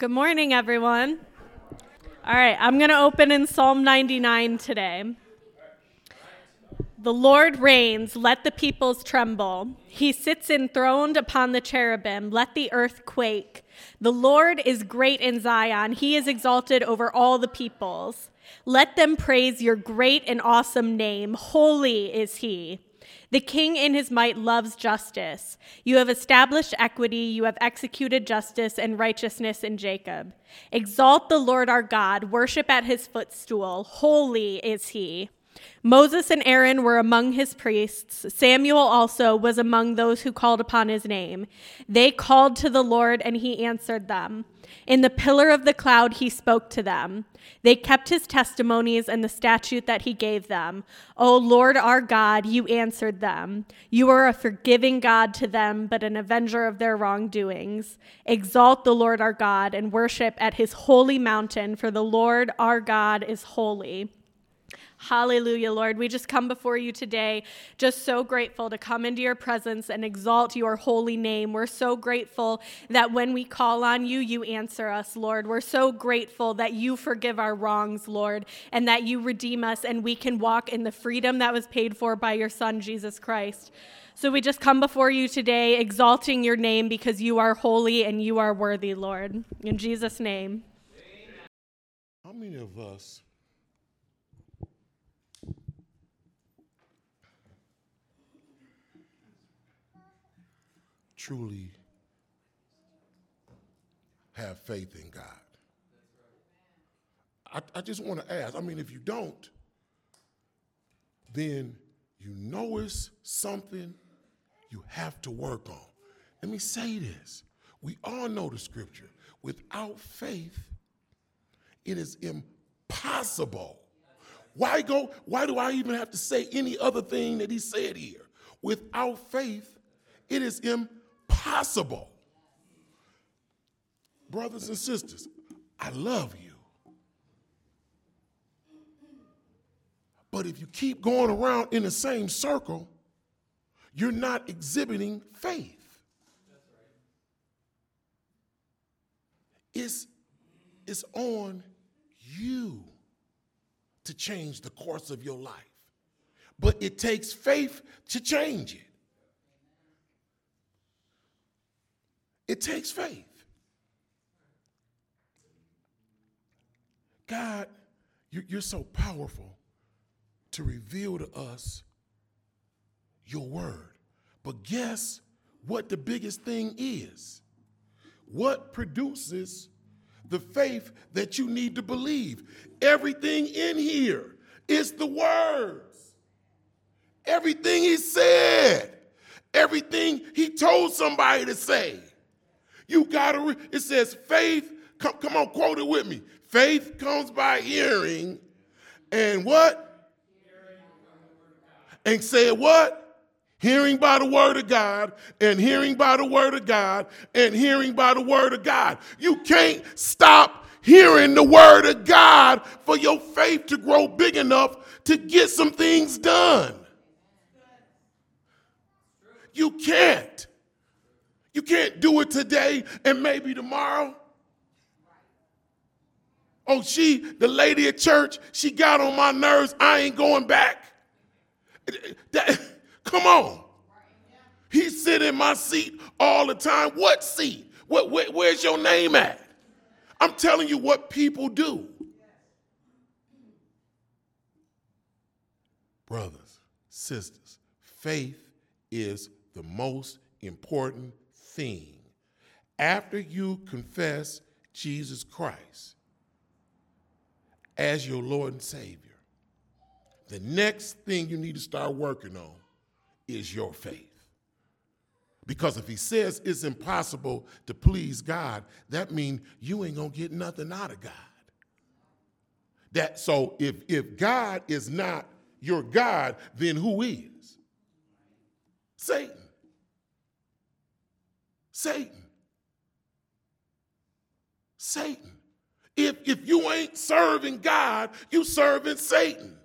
Good morning, everyone. All right, I'm going to open in Psalm 99 today. The Lord reigns, let the peoples tremble. He sits enthroned upon the cherubim, let the earth quake. The Lord is great in Zion, he is exalted over all the peoples. Let them praise your great and awesome name, holy is he. The king in his might loves justice. You have established equity, you have executed justice and righteousness in Jacob. Exalt the Lord our God, worship at his footstool, holy is he. Moses and Aaron were among his priests. Samuel also was among those who called upon his name. They called to the Lord, and he answered them. In the pillar of the cloud he spoke to them. They kept his testimonies and the statute that he gave them. O Lord our God, you answered them. You are a forgiving God to them, but an avenger of their wrongdoings. Exalt the Lord our God and worship at his holy mountain, for the Lord our God is holy. Hallelujah, Lord. We just come before you today, just so grateful to come into your presence and exalt your holy name. We're so grateful that when we call on you, you answer us, Lord. We're so grateful that you forgive our wrongs, Lord, and that you redeem us and we can walk in the freedom that was paid for by your Son, Jesus Christ. So we just come before you today, exalting your name because you are holy and you are worthy, Lord. In Jesus' name. How many of us truly have faith in God? I just want to ask. If you don't, then you know it's something you have to work on. Let me say this. We all know the scripture. Without faith, it is impossible. Why do I even have to say any other thing that he said here? Without faith, it is impossible. Brothers and sisters, I love you. But if you keep going around in the same circle, you're not exhibiting faith. It's on you to change the course of your life. But it takes faith to change it. It takes faith. God, you're so powerful to reveal to us your word. But guess what the biggest thing is? What produces the faith that you need to believe? Everything in here is the words. Everything he said. Everything he told somebody to say. You gotta, it says faith, come on, quote it with me. Faith comes by hearing, and what? And say what? Hearing by the word of God, and hearing by the word of God, and hearing by the word of God. You can't stop hearing the word of God for your faith to grow big enough to get some things done. You can't. You can't do it today and maybe tomorrow. Oh, the lady at church, she got on my nerves. I ain't going back. Come on. He sit in my seat all the time. What seat? Where's your name at? I'm telling you what people do. Brothers, sisters, faith is the most important thing. After you confess Jesus Christ as your Lord and Savior, the next thing you need to start working on is your faith. Because if he says it's impossible to please God, that means you ain't going to get nothing out of God. So if God is not your God, then who is? Satan. Satan. If you ain't serving God, you serving Satan.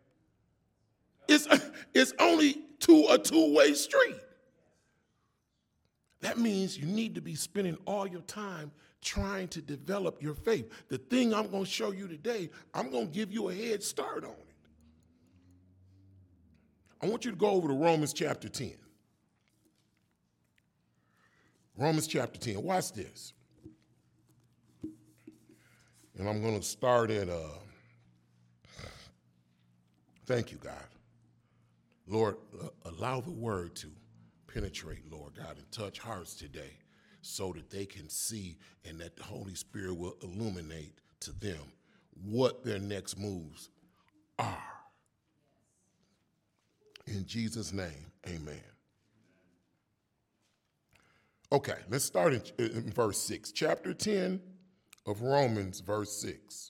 It's only a two-way street. That means you need to be spending all your time trying to develop your faith. The thing I'm going to show you today, I'm going to give you a head start on it. I want you to go over to Romans chapter 10. Romans chapter 10. Watch this. And I'm going to start at, thank you, God. Lord, allow the word to penetrate, Lord God, and touch hearts today so that they can see and that the Holy Spirit will illuminate to them what their next moves are. In Jesus' name, amen. Okay, let's start in verse 6. Chapter 10 of Romans, verse 6.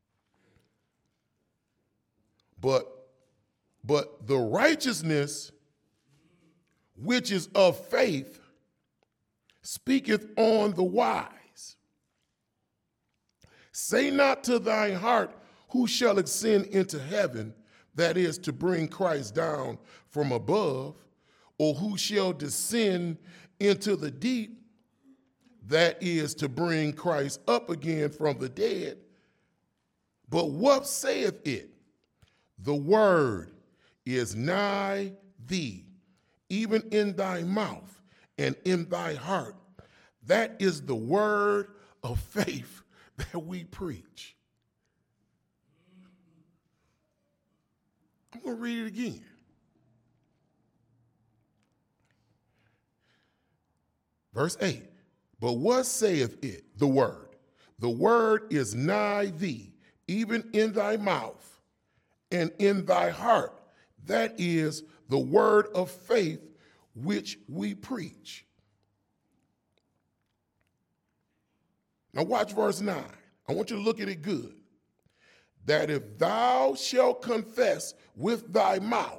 But the righteousness which is of faith speaketh on the wise. Say not to thine heart, who shall ascend into heaven, that is, to bring Christ down from above, or who shall descend into the deep, that is, to bring Christ up again from the dead. But what saith it? The word is nigh thee, even in thy mouth and in thy heart. That is the word of faith that we preach. I'm going to read it again. Verse 8. But what saith it? The word. The word is nigh thee, even in thy mouth and in thy heart. That is the word of faith which we preach. Now watch verse 9. I want you to look at it good. That if thou shalt confess with thy mouth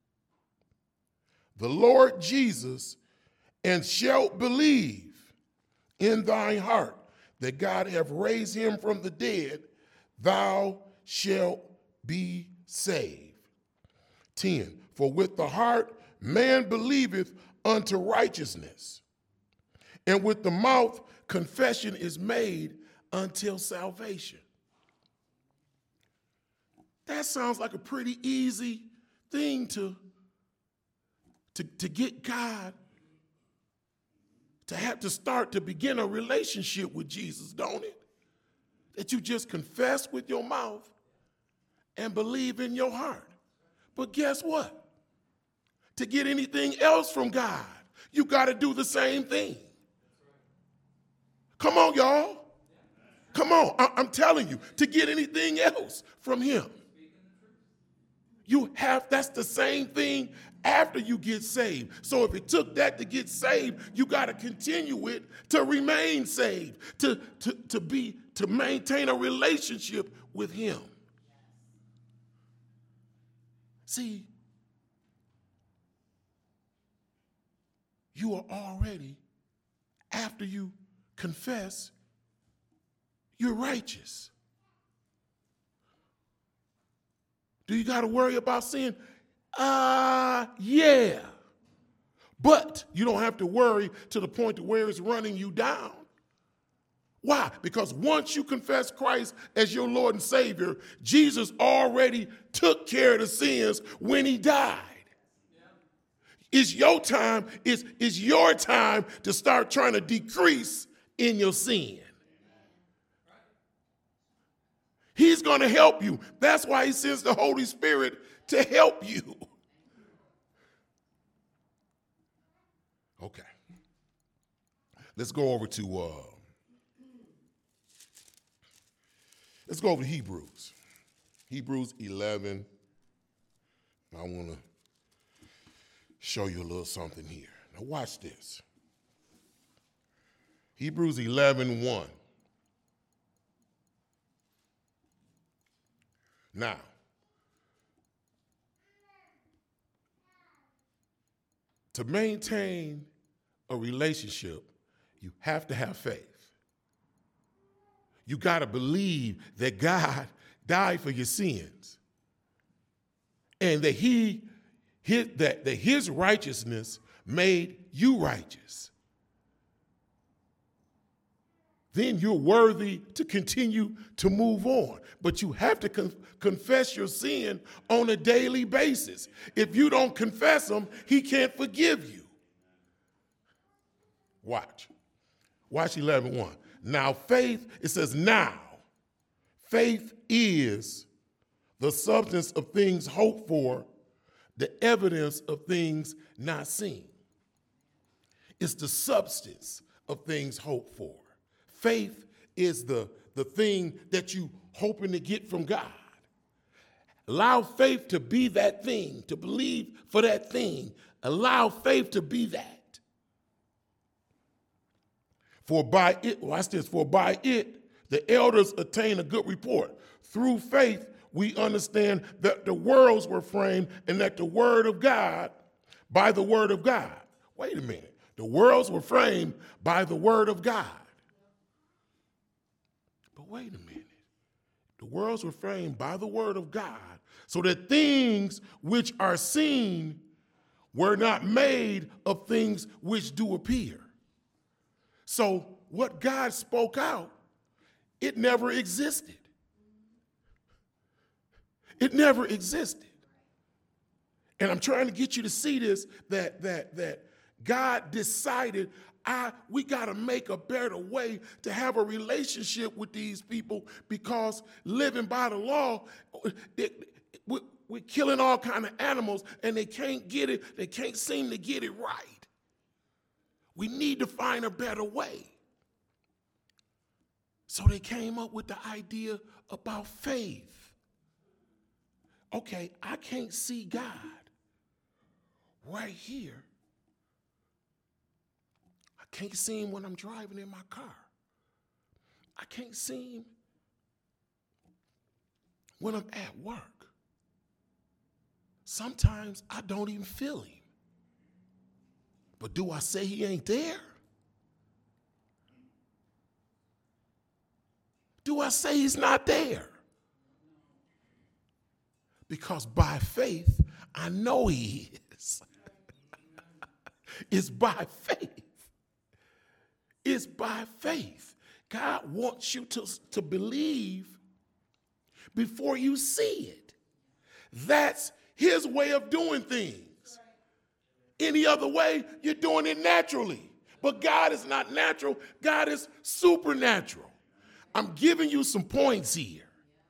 the Lord Jesus, and shalt believe in thine heart that God hath raised him from the dead, thou shalt be saved. 10. For with the heart man believeth unto righteousness, and with the mouth confession is made until salvation. That sounds like a pretty easy thing to get God to have to start to begin a relationship with Jesus, don't it? That you just confess with your mouth and believe in your heart. But guess what? To get anything else from God, you got to do the same thing. Come on, y'all. Come on. I'm telling you, to get anything else from him, that's the same thing after you get saved. So if it took that to get saved, you got to continue it to remain saved, to maintain a relationship with him. See, you are already, after you confess, you're righteous. Do you got to worry about sin? Yeah. But you don't have to worry to the point to where it's running you down. Why? Because once you confess Christ as your Lord and Savior, Jesus already took care of the sins when he died. It's your time, it's your time to start trying to decrease in your sin. He's going to help you. That's why he sends the Holy Spirit to help you. Okay. Let's go over to Hebrews. Hebrews 11. I want to show you a little something here. Now watch this. Hebrews 11:1. Now, to maintain a relationship, you have to have faith. You got to believe that God died for your sins and that that his righteousness made you righteous. then you're worthy to continue to move on. But you have to confess your sin on a daily basis. If you don't confess them, he can't forgive you. Watch 11:1. Now faith, it says now, faith is the substance of things hoped for, the evidence of things not seen. It's the substance of things hoped for. Faith is the thing that you hoping to get from God. Allow faith to be that thing, to believe for that thing. Allow faith to be that. For by it, watch this, for by it, the elders attain a good report. Through faith, we understand that the worlds were framed and that the word of God, by the word of God. Wait a minute. The worlds were framed by the word of God. But wait a minute. The worlds were framed by the word of God, so that things which are seen were not made of things which do appear. So what God spoke out, it never existed. It never existed. And I'm trying to get you to see this, that God decided we got to make a better way to have a relationship with these people, because living by the law, we're killing all kind of animals and they can't get it. They can't seem to get it right. We need to find a better way. So they came up with the idea about faith. Okay, I can't see God right here. I can't see him when I'm driving in my car. I can't see him when I'm at work. Sometimes I don't even feel him. But do I say he ain't there? Do I say he's not there? Because by faith, I know he is. It's by faith. It's by faith. God wants you to believe before you see it. That's his way of doing things. Any other way, you're doing it naturally. But God is not natural. God is supernatural. I'm giving you some points here.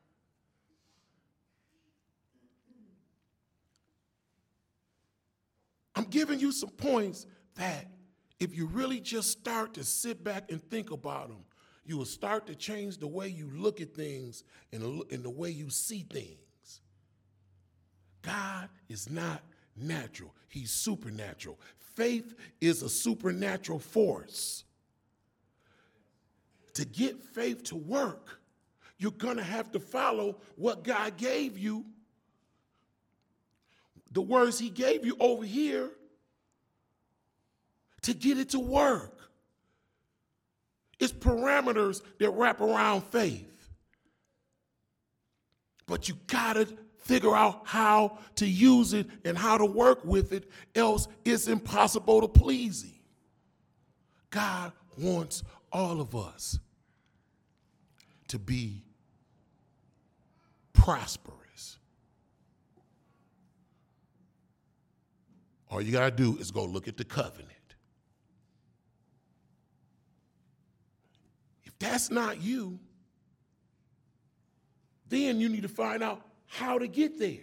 I'm giving you some points that if you really just start to sit back and think about them, you will start to change the way you look at things and the way you see things. God is not natural. He's supernatural. Faith is a supernatural force. To get faith to work, you're going to have to follow what God gave you. The words he gave you over here to get it to work. It's parameters that wrap around faith. But you gotta figure out how to use it and how to work with it, else it's impossible to please him. God wants all of us to be prosperous. All you got to do is go look at the covenant. If that's not you, then you need to find out how to get there.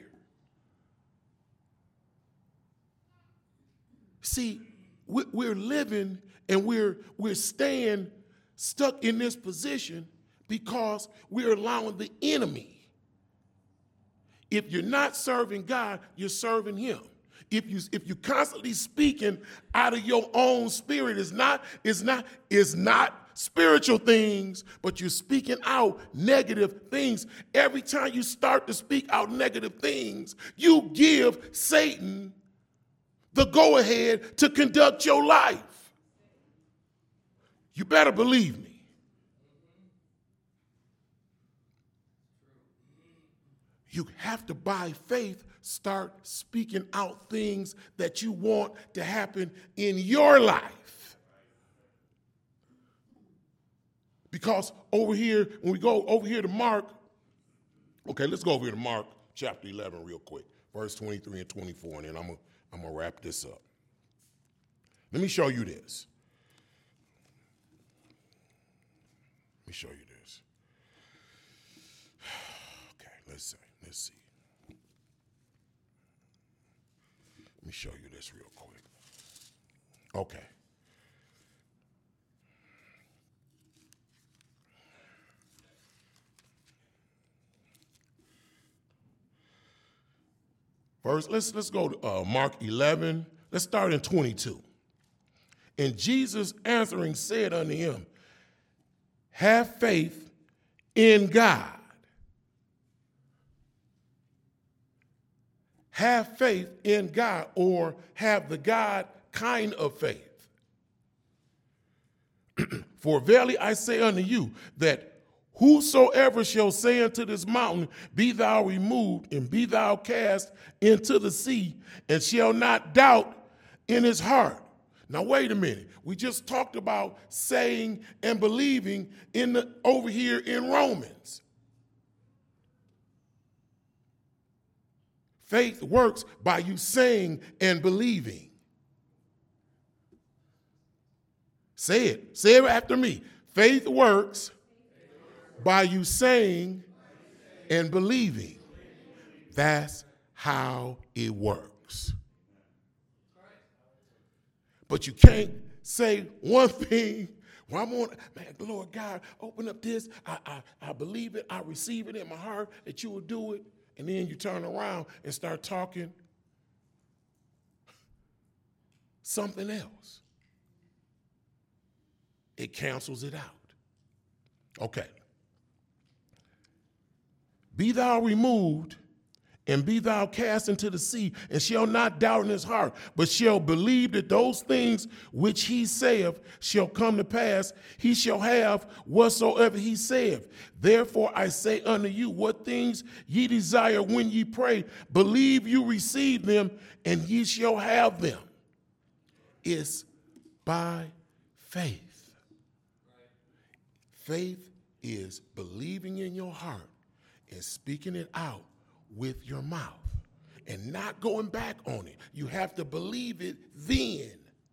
See, we're living and we're staying stuck in this position because we're allowing the enemy. If you're not serving God, you're serving him. If you constantly speaking out of your own spirit, is not spiritual things, but you're speaking out negative things. Every time you start to speak out negative things, you give Satan the go-ahead to conduct your life. You better believe me. You have to, by faith, start speaking out things that you want to happen in your life. Because over here, when we go over here to Mark, okay, let's go over here to Mark chapter 11 real quick, verse 23 and 24, and then I'm gonna wrap this up. Let me show you this. Let me show you this. Okay, let's see. Let me show you this real quick. Okay. First, let's go to Mark 11. Let's start in 22. And Jesus answering said unto him, have faith in God. Have faith in God, or have the God kind of faith. For verily I say unto you, that whosoever shall say unto this mountain, be thou removed, and be thou cast into the sea, and shall not doubt in his heart. Now wait a minute. We just talked about saying and believing over here in Romans. Faith works by you saying and believing. Say it. Say it after me. Faith works by you saying and believing. That's how it works. But you can't say one thing. Well, I'm on, man, Lord God, open up this. I believe it. I receive it in my heart that you will do it. And then you turn around and start talking something else. It cancels it out. Okay. Be thou removed, and be thou cast into the sea, and shall not doubt in his heart, but shall believe that those things which he saith shall come to pass. He shall have whatsoever he saith. Therefore I say unto you, what things ye desire when ye pray, believe you receive them, and ye shall have them. It's by faith. Faith is believing in your heart and speaking it out with your mouth and not going back on it. You have to believe it then.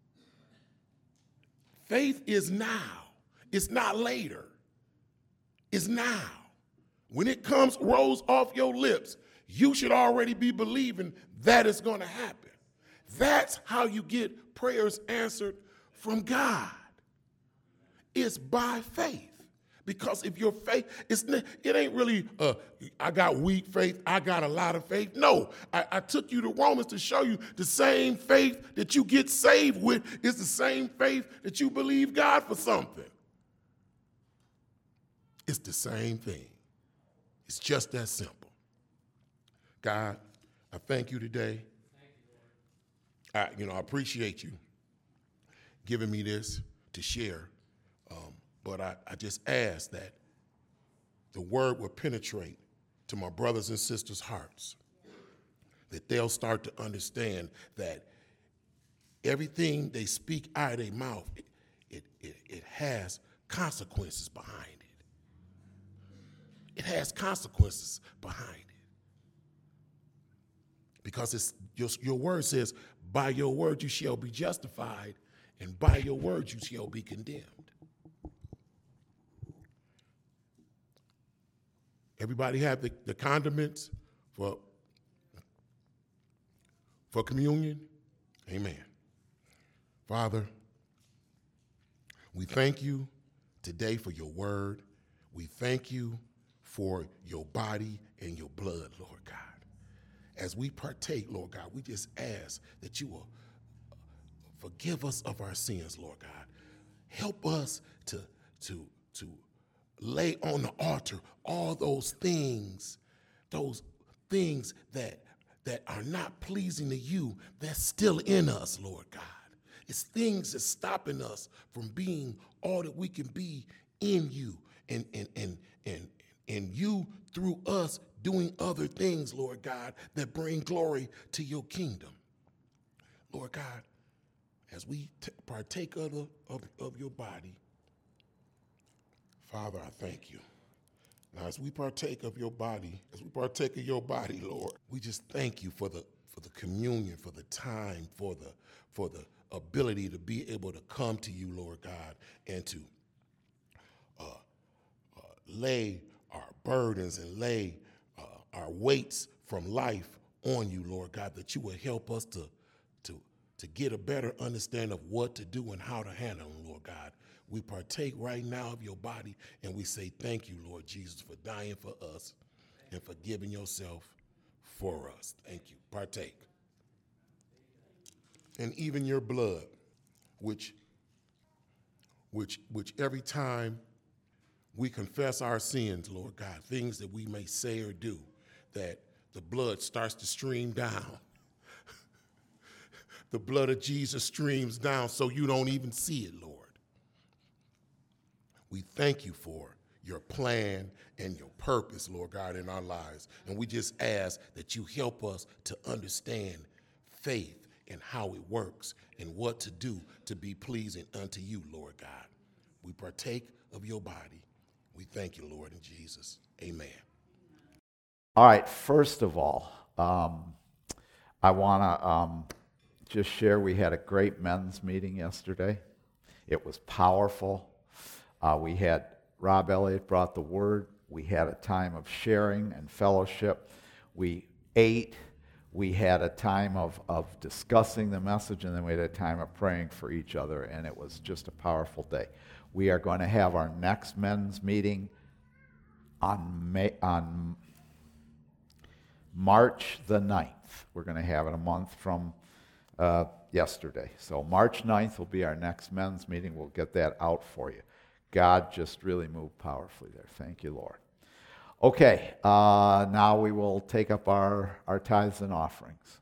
Faith is now. It's not later. It's now. When it rolls off your lips, you should already be believing that it's going to happen. That's how you get prayers answered from God. It's by faith. Because if your faith, it ain't really, I got weak faith, I got a lot of faith. No, I took you to Romans to show you the same faith that you get saved with is the same faith that you believe God for something. It's the same thing. It's just that simple. God, I thank you today. I appreciate you giving me this to share. But I just ask that the word will penetrate to my brothers and sisters' hearts, that they'll start to understand that everything they speak out of their mouth, it has consequences behind it. It has consequences behind it. Because your word says, by your word you shall be justified, and by your word you shall be condemned. Everybody have the condiments for communion? Amen. Father, we thank you today for your word. We thank you for your body and your blood, Lord God. As we partake, Lord God, we just ask that you will forgive us of our sins, Lord God. Help us to lay on the altar all those things that are not pleasing to you, that's still in us, Lord God. It's things that's stopping us from being all that we can be in you and you through us doing other things, Lord God, that bring glory to your kingdom. Lord God, as we partake of your body, Father, I thank you. Now, as we partake of your body, Lord, we just thank you for the communion, for the time, for the ability to be able to come to you, Lord God, and to lay our burdens and lay our weights from life on you, Lord God, that you will help us to get a better understanding of what to do and how to handle them, Lord God. We partake right now of your body, and we say thank you, Lord Jesus, for dying for us and for giving yourself for us. Thank you. Partake. And even your blood, which every time we confess our sins, Lord God, things that we may say or do, that the blood starts to stream down. The blood of Jesus streams down so you don't even see it, Lord. We thank you for your plan and your purpose, Lord God, in our lives. And we just ask that you help us to understand faith and how it works and what to do to be pleasing unto you, Lord God. We partake of your body. We thank you, Lord, in Jesus. Amen. All right, first of all, I want to just share we had a great men's meeting yesterday. It was powerful. We had Rob Elliott brought the word. We had a time of sharing and fellowship. We ate. We had a time of discussing the message, and then we had a time of praying for each other, and it was just a powerful day. We are going to have our next men's meeting on March the 9th. We're going to have it a month from yesterday. So March 9th will be our next men's meeting. We'll get that out for you. God just really moved powerfully there. Thank you, Lord. Okay, now we will take up our tithes and offerings.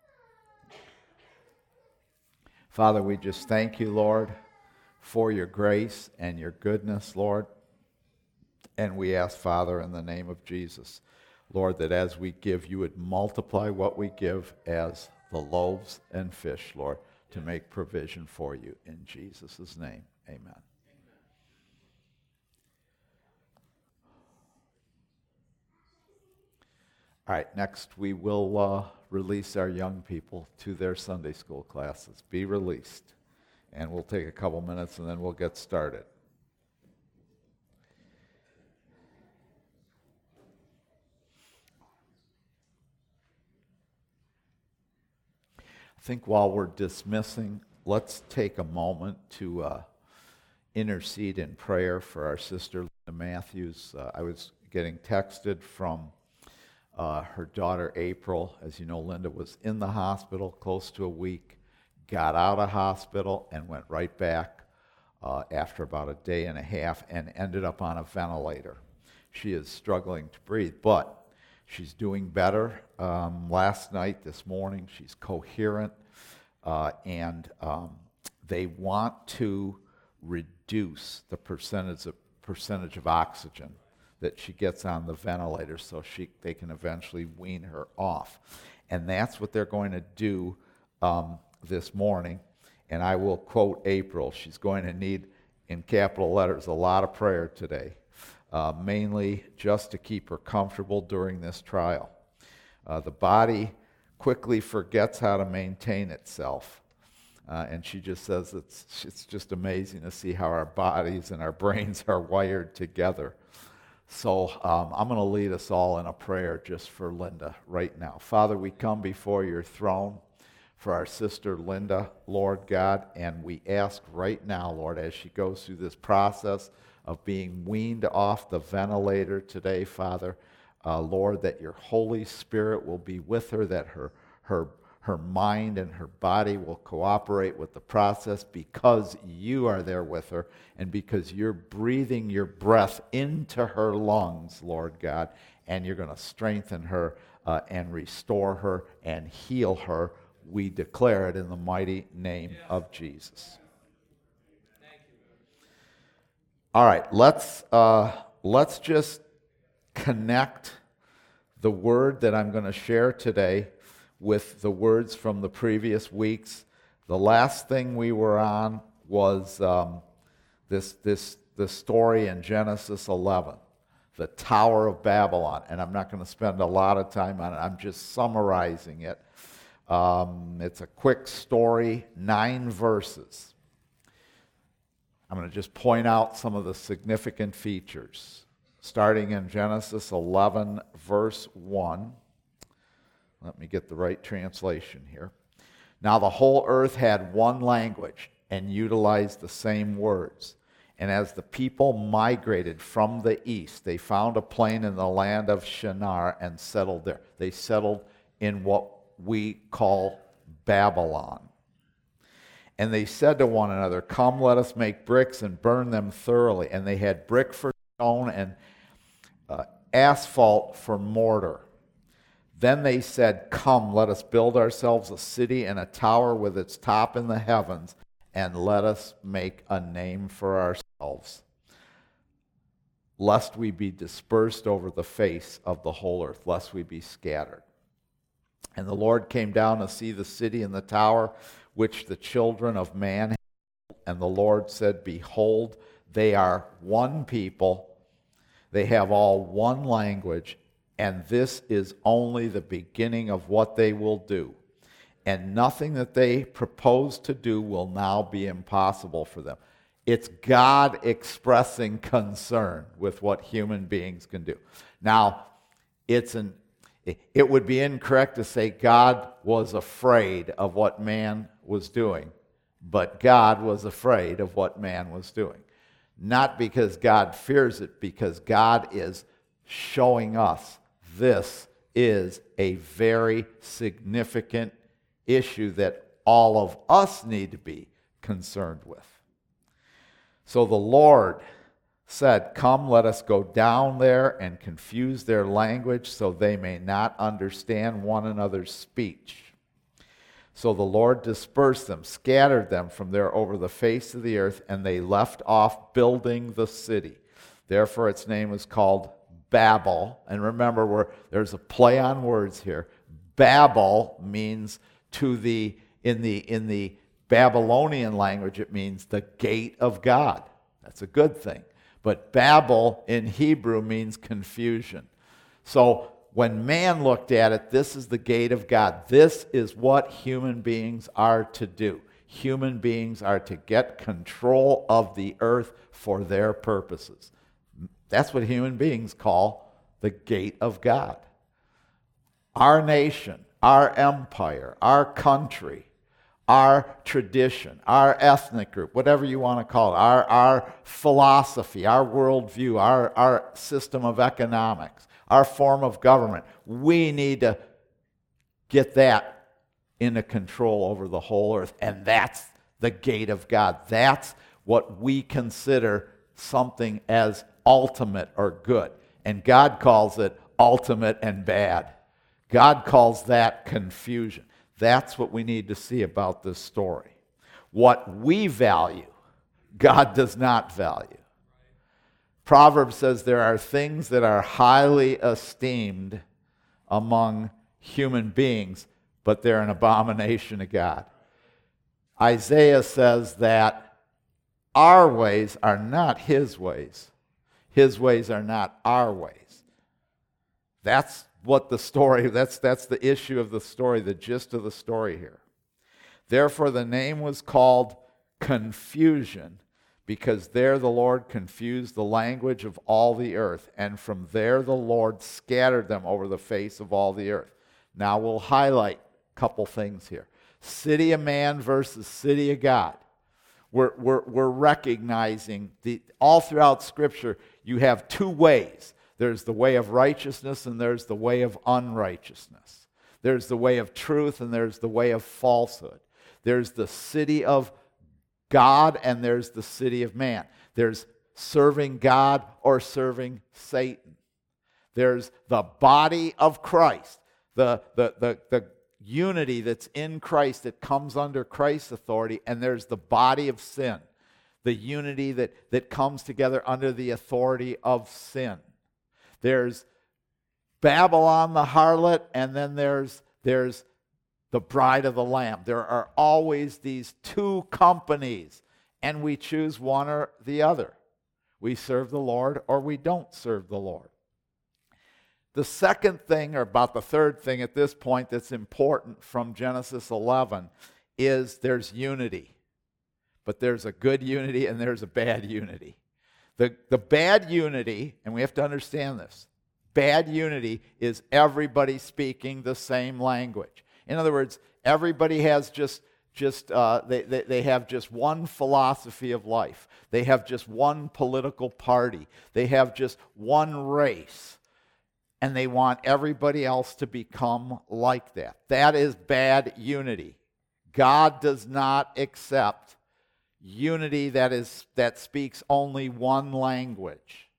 Father, we just thank you, Lord, for your grace and your goodness, Lord. And we ask, Father, in the name of Jesus, Lord, that as we give, you would multiply what we give as the loaves and fish, Lord, to make provision for you. In Jesus' name, amen. All right, next we will release our young people to their Sunday school classes. Be released. And we'll take a couple minutes and then we'll get started. I think while we're dismissing, let's take a moment to intercede in prayer for our sister Linda Matthews. I was getting texted from her daughter April. As you know, Linda was in the hospital close to a week, got out of hospital and went right back after about a day and a half and ended up on a ventilator. She is struggling to breathe, but she's doing better. Last night, this morning, she's coherent, and they want to reduce the percentage of oxygen that she gets on the ventilator so they can eventually wean her off. And that's what they're going to do this morning. And I will quote April. She's going to need, in capital letters, a lot of prayer today, mainly just to keep her comfortable during this trial. The body quickly forgets how to maintain itself. And she just says it's just amazing to see how our bodies and our brains are wired together. So I'm going to lead us all in a prayer just for Linda right now. Father, we come before your throne for our sister Linda, Lord God, and we ask right now, Lord, as she goes through this process of being weaned off the ventilator today, Father, Lord, that your Holy Spirit will be with her, that her mind and her body will cooperate with the process because you are there with her and because you're breathing your breath into her lungs, Lord God, and you're going to strengthen her and restore her and heal her. We declare it in the mighty name of Jesus. All right, let's just connect the word that I'm going to share today with the words from the previous weeks. The last thing we were on was this the story in Genesis 11, the Tower of Babylon. And I'm not going to spend a lot of time on it. I'm just summarizing it. It's a quick story, 9 verses. I'm going to just point out some of the significant features. Starting in Genesis 11, verse 1. Let me get the right translation here. Now the whole earth had one language and utilized the same words. And as the people migrated from the east, they found a plain in the land of Shinar and settled there. They settled in what we call Babylon. And they said to one another, "Come, let us make bricks and burn them thoroughly." And they had brick for stone and asphalt for mortar. Then they said, "Come, let us build ourselves a city and a tower with its top in the heavens, and let us make a name for ourselves, lest we be dispersed over the face of the whole earth," lest we be scattered. And the Lord came down to see the city and the tower which the children of man had built. And the Lord said, "Behold, they are one people, they have all one language, and this is only the beginning of what they will do. And nothing that they propose to do will now be impossible for them." It's God expressing concern with what human beings can do. Now, it would be incorrect to say God was afraid of what man was doing, but God was afraid of what man was doing. Not because God fears it, because God is showing us this is a very significant issue that all of us need to be concerned with. So the Lord said, "Come, let us go down there and confuse their language so they may not understand one another's speech." So the Lord dispersed them, scattered them from there over the face of the earth, and they left off building the city. Therefore its name is called Babel. And remember, there's a play on words here. Babel means in the Babylonian language, it means the gate of God. That's a good thing. But Babel in Hebrew means confusion. So when man looked at it, this is the gate of God. This is what human beings are to do. Human beings are to get control of the earth for their purposes. That's what human beings call the gate of God. Our nation, our empire, our country, our tradition, our ethnic group, whatever you want to call it, our philosophy, our worldview, our system of economics, our form of government, we need to get that into control over the whole earth. And that's the gate of God. That's what we consider something as ultimate or good. And God calls it ultimate and bad. God calls that confusion. That's what we need to see about this story. What we value, God does not value. Proverbs says there are things that are highly esteemed among human beings, but they're an abomination to God. Isaiah says that our ways are not his ways. His ways are not our ways. That's what the story, that's the issue of the story, the gist of the story here. Therefore the name was called Confusion, because there the Lord confused the language of all the earth, and from there the Lord scattered them over the face of all the earth. Now we'll highlight a couple things here. City of man versus city of God. We're recognizing all throughout Scripture you have two ways. There's the way of righteousness and there's the way of unrighteousness. There's the way of truth and there's the way of falsehood. There's the city of God and there's the city of man. There's serving God or serving Satan. There's the body of Christ, the unity that's in Christ that comes under Christ's authority, and there's the body of sin, the unity that comes together under the authority of sin. There's Babylon the harlot, and then there's the bride of the Lamb. There are always these two companies, and we choose one or the other. We serve the Lord or we don't serve the Lord. The second thing, or about the third thing at this point that's important from Genesis 11 is there's unity. But there's a good unity and there's a bad unity. The bad unity, and we have to understand this, bad unity is everybody speaking the same language. In other words, everybody has they have just one philosophy of life. They have just one political party. They have just one race. And they want everybody else to become like that. That is bad unity. God does not accept unity that speaks only one language.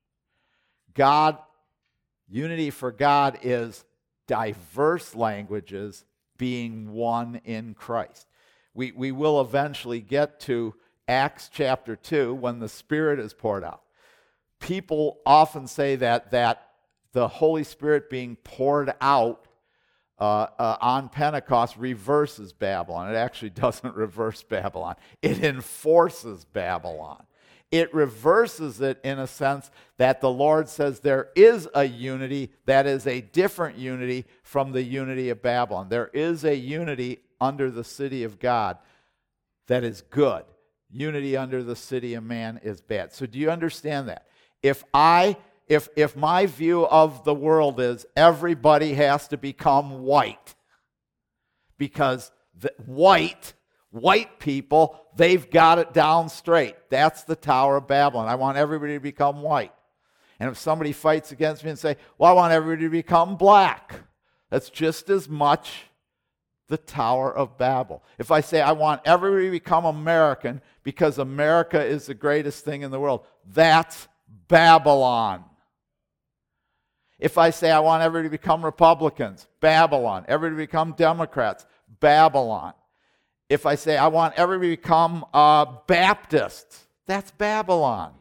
Unity for God is diverse languages being one in Christ. We will eventually get to Acts chapter 2 when the Spirit is poured out. People often say that the Holy Spirit being poured out on Pentecost reverses Babylon. It actually doesn't reverse Babylon. It enforces Babylon. It reverses it in a sense that the Lord says there is a unity that is a different unity from the unity of Babylon. There is a unity under the city of God that is good. Unity under the city of man is bad. So do you understand that? If my view of the world is everybody has to become white, because white people, they've got it down straight. That's the Tower of Babylon. I want everybody to become white. And if somebody fights against me and say, well, I want everybody to become black, that's just as much the Tower of Babel. If I say I want everybody to become American because America is the greatest thing in the world, that's Babylon. If I say I want everybody to become Republicans, Babylon. Everybody to become Democrats, Babylon. If I say I want everybody to become Baptists, that's Babylon.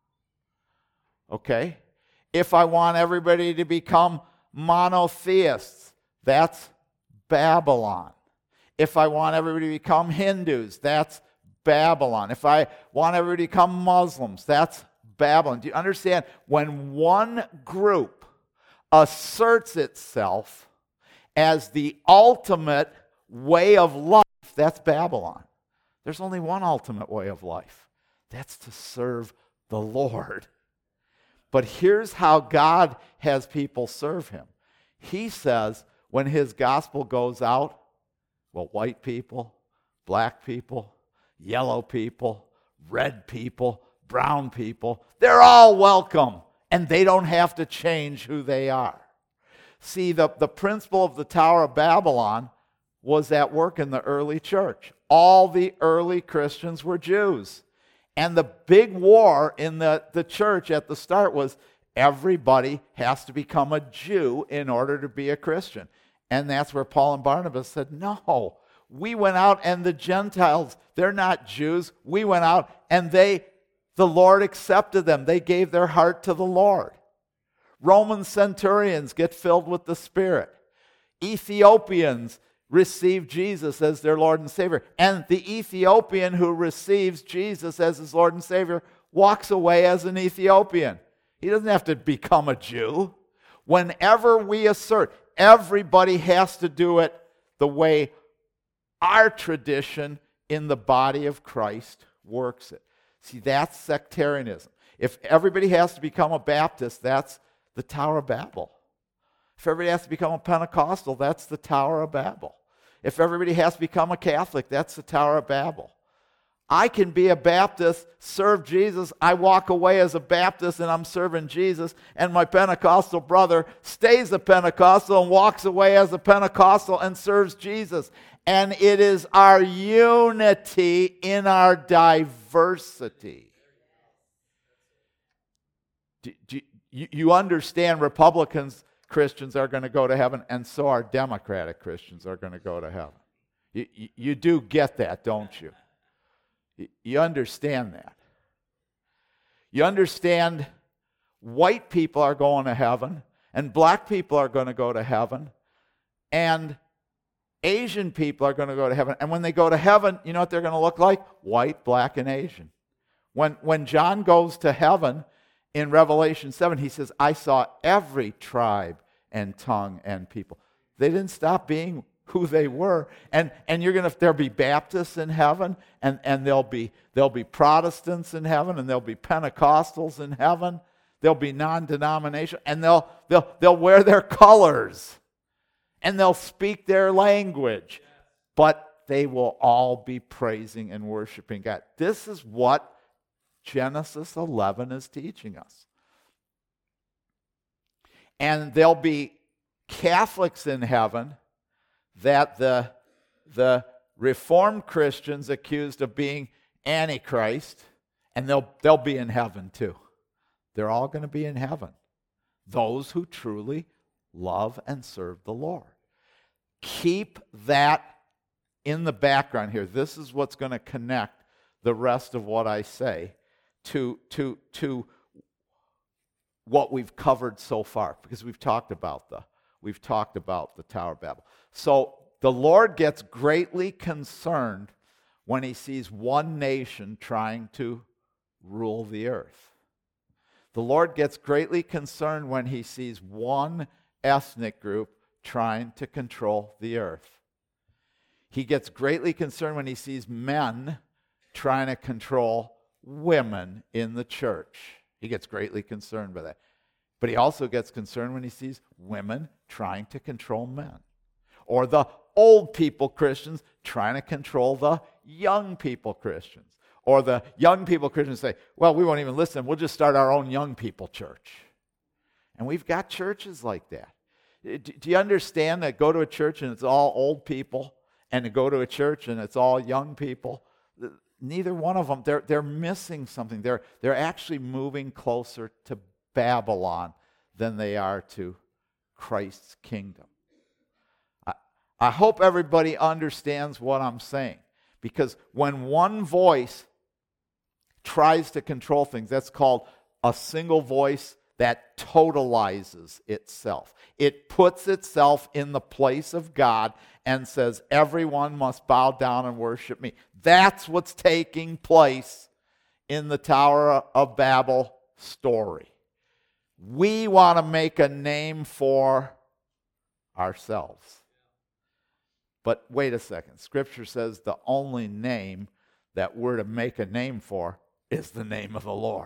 Okay? If I want everybody to become monotheists, that's Babylon. If I want everybody to become Hindus, that's Babylon. If I want everybody to become Muslims, that's Babylon. Do you understand? When one group asserts itself as the ultimate way of life, that's Babylon. There's only one ultimate way of life. That's to serve the Lord. But here's how God has people serve him. He says when his gospel goes out, well, white people, black people, yellow people, red people, brown people, they're all welcome. And they don't have to change who they are. See, the principle of the Tower of Babylon was at work in the early church. All the early Christians were Jews. And the big war in the church at the start was everybody has to become a Jew in order to be a Christian. And that's where Paul and Barnabas said, no, we went out and the Gentiles, they're not Jews. We went out and the Lord accepted them. They gave their heart to the Lord. Roman centurions get filled with the Spirit. Ethiopians receive Jesus as their Lord and Savior. And the Ethiopian who receives Jesus as his Lord and Savior walks away as an Ethiopian. He doesn't have to become a Jew. Whenever we assert, everybody has to do it the way our tradition in the body of Christ works it. See, that's sectarianism. If everybody has to become a Baptist, that's the Tower of Babel. If everybody has to become a Pentecostal, that's the Tower of Babel. If everybody has to become a Catholic, that's the Tower of Babel. I can be a Baptist, serve Jesus. I walk away as a Baptist and I'm serving Jesus, and my Pentecostal brother stays a Pentecostal and walks away as a Pentecostal and serves Jesus. And it is our unity in our diversity. You understand Republicans, Christians are going to go to heaven, and so are Democratic Christians are going to go to heaven. You do get that, don't you? You understand that. You understand white people are going to heaven, and black people are going to go to heaven, and Asian people are going to go to heaven. And when they go to heaven, you know what they're going to look like? White, black, and Asian. When John goes to heaven In Revelation 7, he says, I saw every tribe and tongue and people. They didn't stop being who they were. And there'll be Baptists in heaven, and there'll be Protestants in heaven, and there'll be Pentecostals in heaven. There'll be non-denominational, and they'll wear their colors, and they'll speak their language. But they will all be praising and worshiping God. This is what Genesis 11 is teaching us. And there'll be Catholics in heaven that the Reformed Christians accused of being Antichrist, and they'll be in heaven too. They're all going to be in heaven. Those who truly love and serve the Lord. Keep that in the background here. This is what's going to connect the rest of what I say to what we've covered so far, because we've talked about the Tower of Babel. So the Lord gets greatly concerned when he sees one nation trying to rule the earth. The Lord gets greatly concerned when he sees one ethnic group trying to control the earth. He gets greatly concerned when he sees men trying to control women in the church. He gets greatly concerned by that. But he also gets concerned when he sees women trying to control men. Or the old people Christians trying to control the young people Christians. Or the young people Christians say, well, we won't even listen. We'll just start our own young people church. And we've got churches like that. Do you understand that go to a church and it's all old people, and to go to a church and it's all young people? Neither one of them, they're missing something. They're actually moving closer to Babylon than they are to Christ's kingdom. I hope everybody understands what I'm saying, because when one voice tries to control things, that's called a single voice that totalizes itself. It puts itself in the place of God and says, everyone must bow down and worship me. That's what's taking place in the Tower of Babel story. We want to make a name for ourselves. But wait a second. Scripture says the only name that we're to make a name for is the name of the Lord.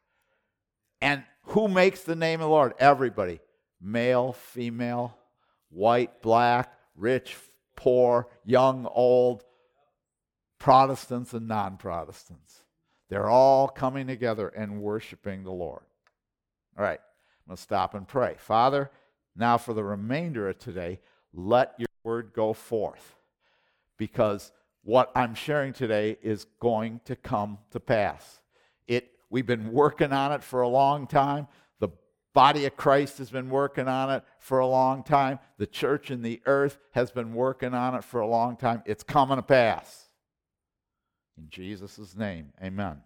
And who makes the name of the Lord? Everybody. Male, female, white, black, rich, poor, young, old, Protestants and non-Protestants. They're all coming together and worshiping the Lord. All right, I'm going to stop and pray. Father, now for the remainder of today, let your word go forth, because what I'm sharing today is going to come to pass. We've been working on it for a long time. The body of Christ has been working on it for a long time. The church in the earth has been working on it for a long time. It's coming to pass. In Jesus' name, amen.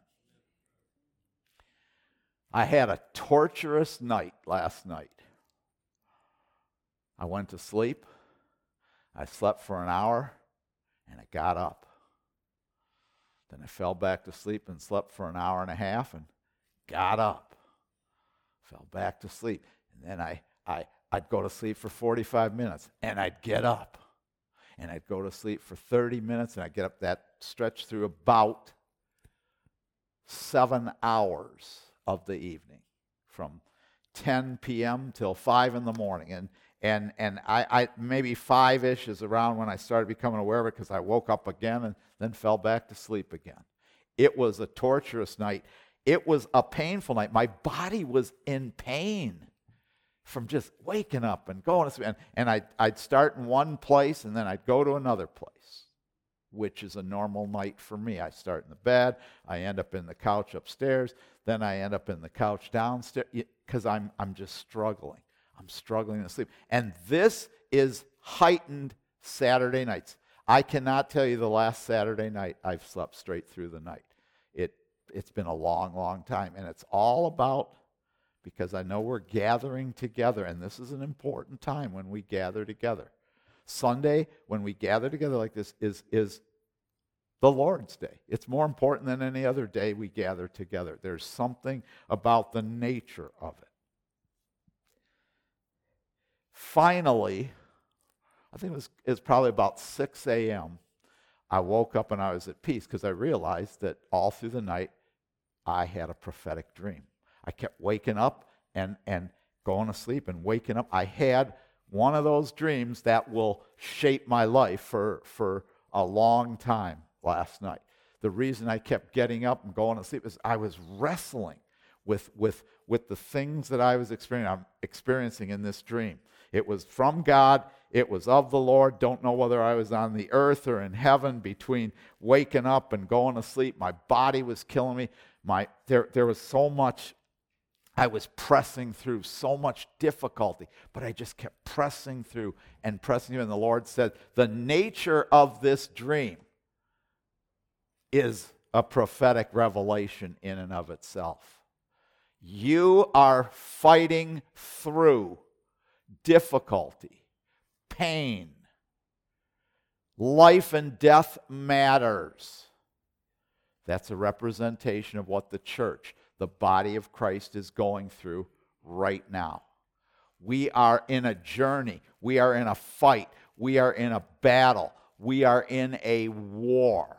I had a torturous night last night. I went to sleep. I slept for an hour, and I got up. Then I fell back to sleep and slept for an hour and a half and got up. Fell back to sleep. And then I'd go to sleep for 45 minutes, and I'd get up. And I'd go to sleep for 30 minutes, and I'd get up. That stretched through about 7 hours of the evening, from 10 p.m. till 5 in the morning. And I maybe 5-ish is around when I started becoming aware of it, because I woke up again and then fell back to sleep again. It was a torturous night. It was a painful night. My body was in pain from just waking up and going to sleep. And I'd start in one place, and then I'd go to another place, which is a normal night for me. I start in the bed. I end up in the couch upstairs. Then I end up in the couch downstairs, because I'm just struggling. I'm struggling to sleep. And this is heightened Saturday nights. I cannot tell you the last Saturday night I've slept straight through the night. It's been a long, long time. And it's all about, because I know we're gathering together, and this is an important time when we gather together. Sunday, when we gather together like this, is the Lord's Day. It's more important than any other day we gather together. There's something about the nature of it. Finally, I think it was probably about 6 a.m., I woke up and I was at peace because I realized that all through the night I had a prophetic dream. I kept waking up and going to sleep and waking up. I had one of those dreams that will shape my life for a long time last night. The reason I kept getting up and going to sleep is I was wrestling with the things that I was experiencing in this dream. It was from God. It was of the Lord. Don't know whether I was on the earth or in heaven between waking up and going to sleep. My body was killing me. There was so much. I was pressing through so much difficulty, but I just kept pressing through and pressing through. And the Lord said, the nature of this dream is a prophetic revelation in and of itself. You are fighting through difficulty, pain. Life and death matters. That's a representation of what the church, the body of Christ, is going through right now. We are in a journey. We are in a fight. We are in a battle. We are in a war.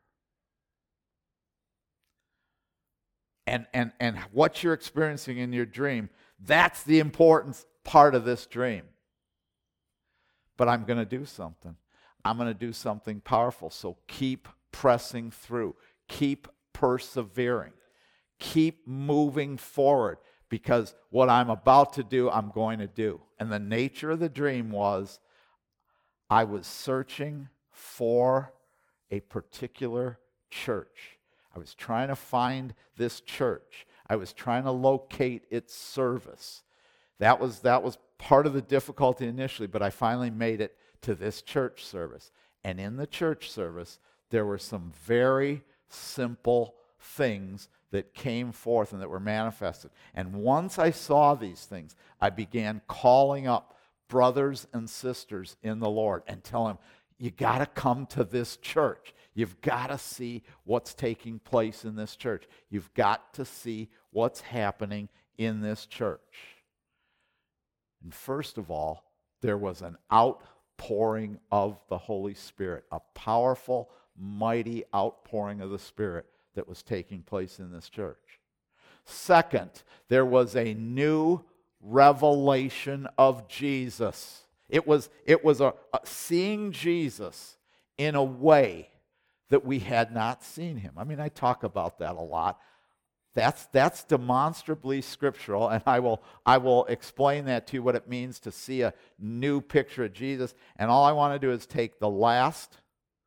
And what you're experiencing in your dream, that's the important part of this dream. But I'm going to do something. I'm going to do something powerful. So keep pressing through. Keep persevering. Keep moving forward, because what I'm about to do, I'm going to do. And the nature of the dream was I was searching for a particular church. I was trying to find this church. I was trying to locate its service. That was part of the difficulty initially, but I finally made it to this church service. And in the church service, there were some very simple things that came forth and that were manifested. And once I saw these things, I began calling up brothers and sisters in the Lord and telling them, you got to come to this church. You've got to see what's taking place in this church. You've got to see what's happening in this church. And first of all, there was an outpouring of the Holy Spirit, a powerful, mighty outpouring of the Spirit that was taking place in this church. Second, there was a new revelation of Jesus. It was a seeing Jesus in a way that we had not seen him. I mean, I talk about that a lot. That's demonstrably scriptural, and I will explain that to you, what it means to see a new picture of Jesus. And all I want to do is take the last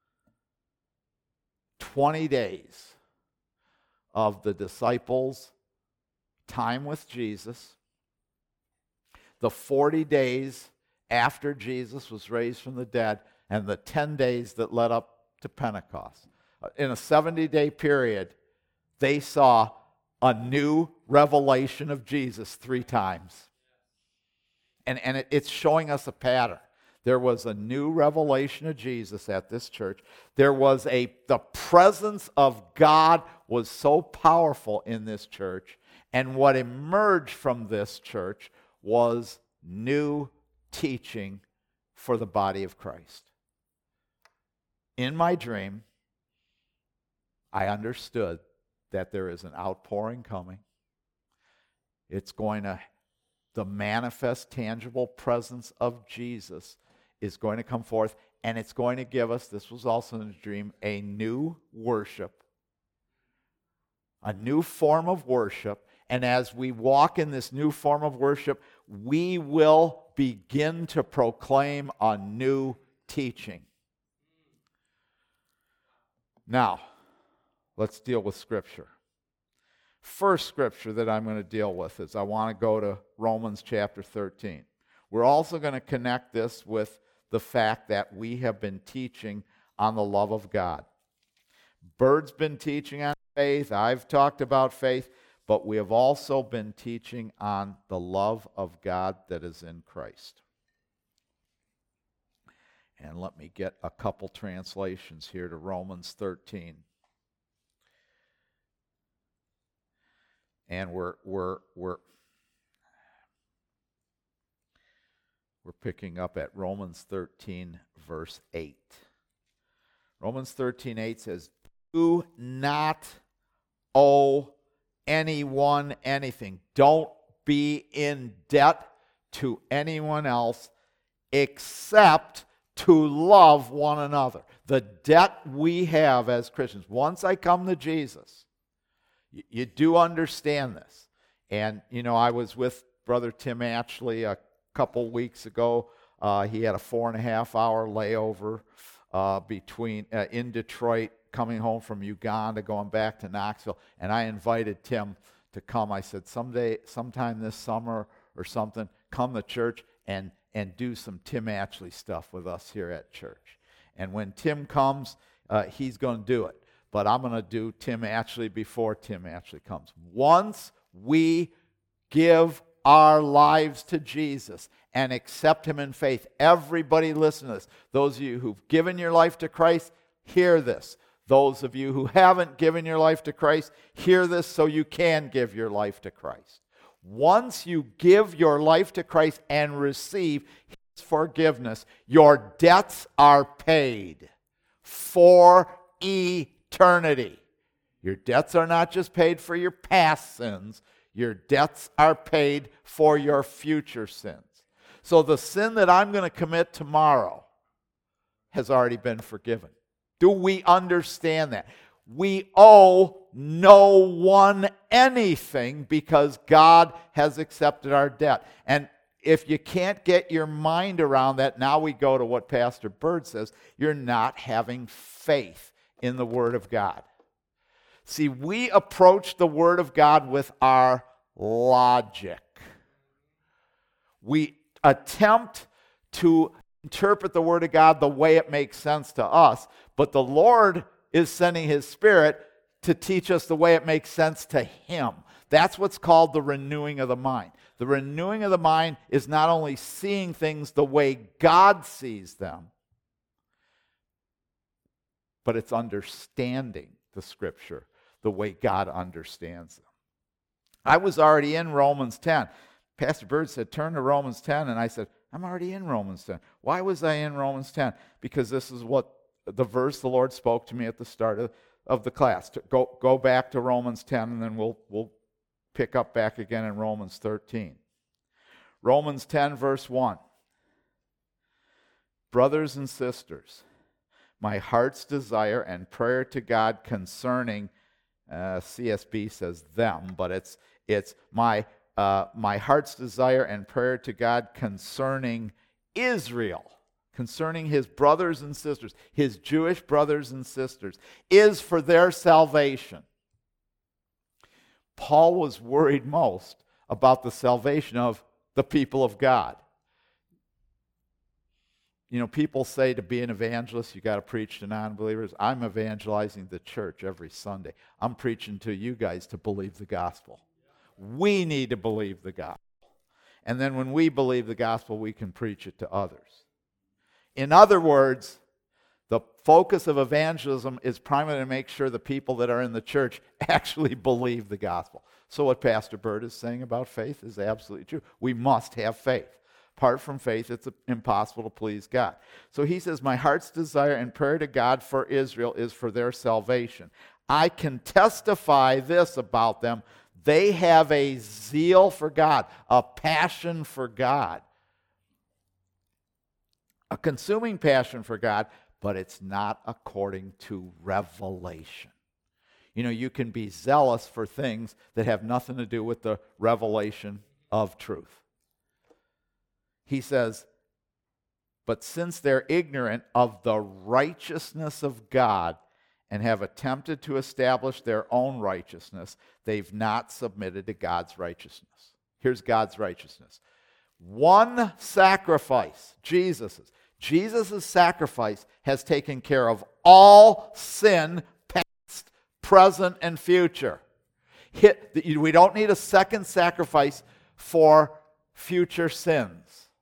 20 days of the disciples' time with Jesus, the 40 days after Jesus was raised from the dead, and the 10 days that led up to Pentecost. In a 70-day period, they saw a new revelation of Jesus 3 times. And it's showing us a pattern. There was a new revelation of Jesus at this church. There was the presence of God was so powerful in this church. And what emerged from this church was new teaching for the body of Christ. In my dream, I understood that there is an outpouring coming. It's going to, the manifest, tangible presence of Jesus is going to come forth, and it's going to give us, this was also in a dream, a new worship, a new form of worship. And as we walk in this new form of worship, we will begin to proclaim a new teaching. Now, let's deal with Scripture. First Scripture that I'm going to deal with is I want to go to Romans chapter 13. We're also going to connect this with the fact that we have been teaching on the love of God. Bird's been teaching on faith. I've talked about faith. But we have also been teaching on the love of God that is in Christ. And let me get a couple translations here to Romans 13. And we're picking up at Romans 13, verse 8. Romans 13:8 says, "Do not owe anyone anything. Don't be in debt to anyone else except to love one another." The debt we have as Christians. Once I come to Jesus, you do understand this. And, I was with Brother Tim Ashley a couple weeks ago. He had a 4.5-hour layover in Detroit, coming home from Uganda, going back to Knoxville. And I invited Tim to come. I said, sometime this summer or something, come to church and do some Tim Ashley stuff with us here at church. And when Tim comes, he's going to do it. But I'm going to do Tim Ashley before Tim Ashley comes. Once we give our lives to Jesus and accept him in faith, everybody listen to this. Those of you who've given your life to Christ, hear this. Those of you who haven't given your life to Christ, hear this so you can give your life to Christ. Once you give your life to Christ and receive his forgiveness, your debts are paid for eternity. Your debts are not just paid for your past sins, your debts are paid for your future sins. So the sin that I'm going to commit tomorrow has already been forgiven. Do we understand that? We owe no one anything because God has accepted our debt. And if you can't get your mind around that, now we go to what Pastor Bird says. You're not having faith in the Word of God. See, we approach the Word of God with our logic. We attempt to interpret the Word of God the way it makes sense to us, but the Lord is sending his Spirit to teach us the way it makes sense to him. That's what's called the renewing of the mind. The renewing of the mind is not only seeing things the way God sees them, but it's understanding the Scripture the way God understands them. I was already in Romans 10. Pastor Bird said, turn to Romans 10, and I said, I'm already in Romans 10. Why was I in Romans 10? Because this is what the verse the Lord spoke to me at the start of the class. Go back to Romans 10, and then we'll pick up back again in Romans 13. Romans 10, verse 1. Brothers and sisters, my heart's desire and prayer to God concerning, CSB says them, but it's my heart's desire and prayer to God concerning Israel, concerning his brothers and sisters, his Jewish brothers and sisters, is for their salvation. Paul was worried most about the salvation of the people of God. You know, people say to be an evangelist, you got to preach to non-believers. I'm evangelizing the church every Sunday. I'm preaching to you guys to believe the gospel. We need to believe the gospel. And then when we believe the gospel, we can preach it to others. In other words, the focus of evangelism is primarily to make sure the people that are in the church actually believe the gospel. So what Pastor Bird is saying about faith is absolutely true. We must have faith. Apart from faith, it's impossible to please God. So he says, my heart's desire and prayer to God for Israel is for their salvation. I can testify this about them. They have a zeal for God, a passion for God, a consuming passion for God, but it's not according to revelation. You know, you can be zealous for things that have nothing to do with the revelation of truth. He says, but since they're ignorant of the righteousness of God and have attempted to establish their own righteousness, they've not submitted to God's righteousness. Here's God's righteousness. One sacrifice, Jesus's sacrifice has taken care of all sin, past, present, and future. We don't need a second sacrifice for future sins.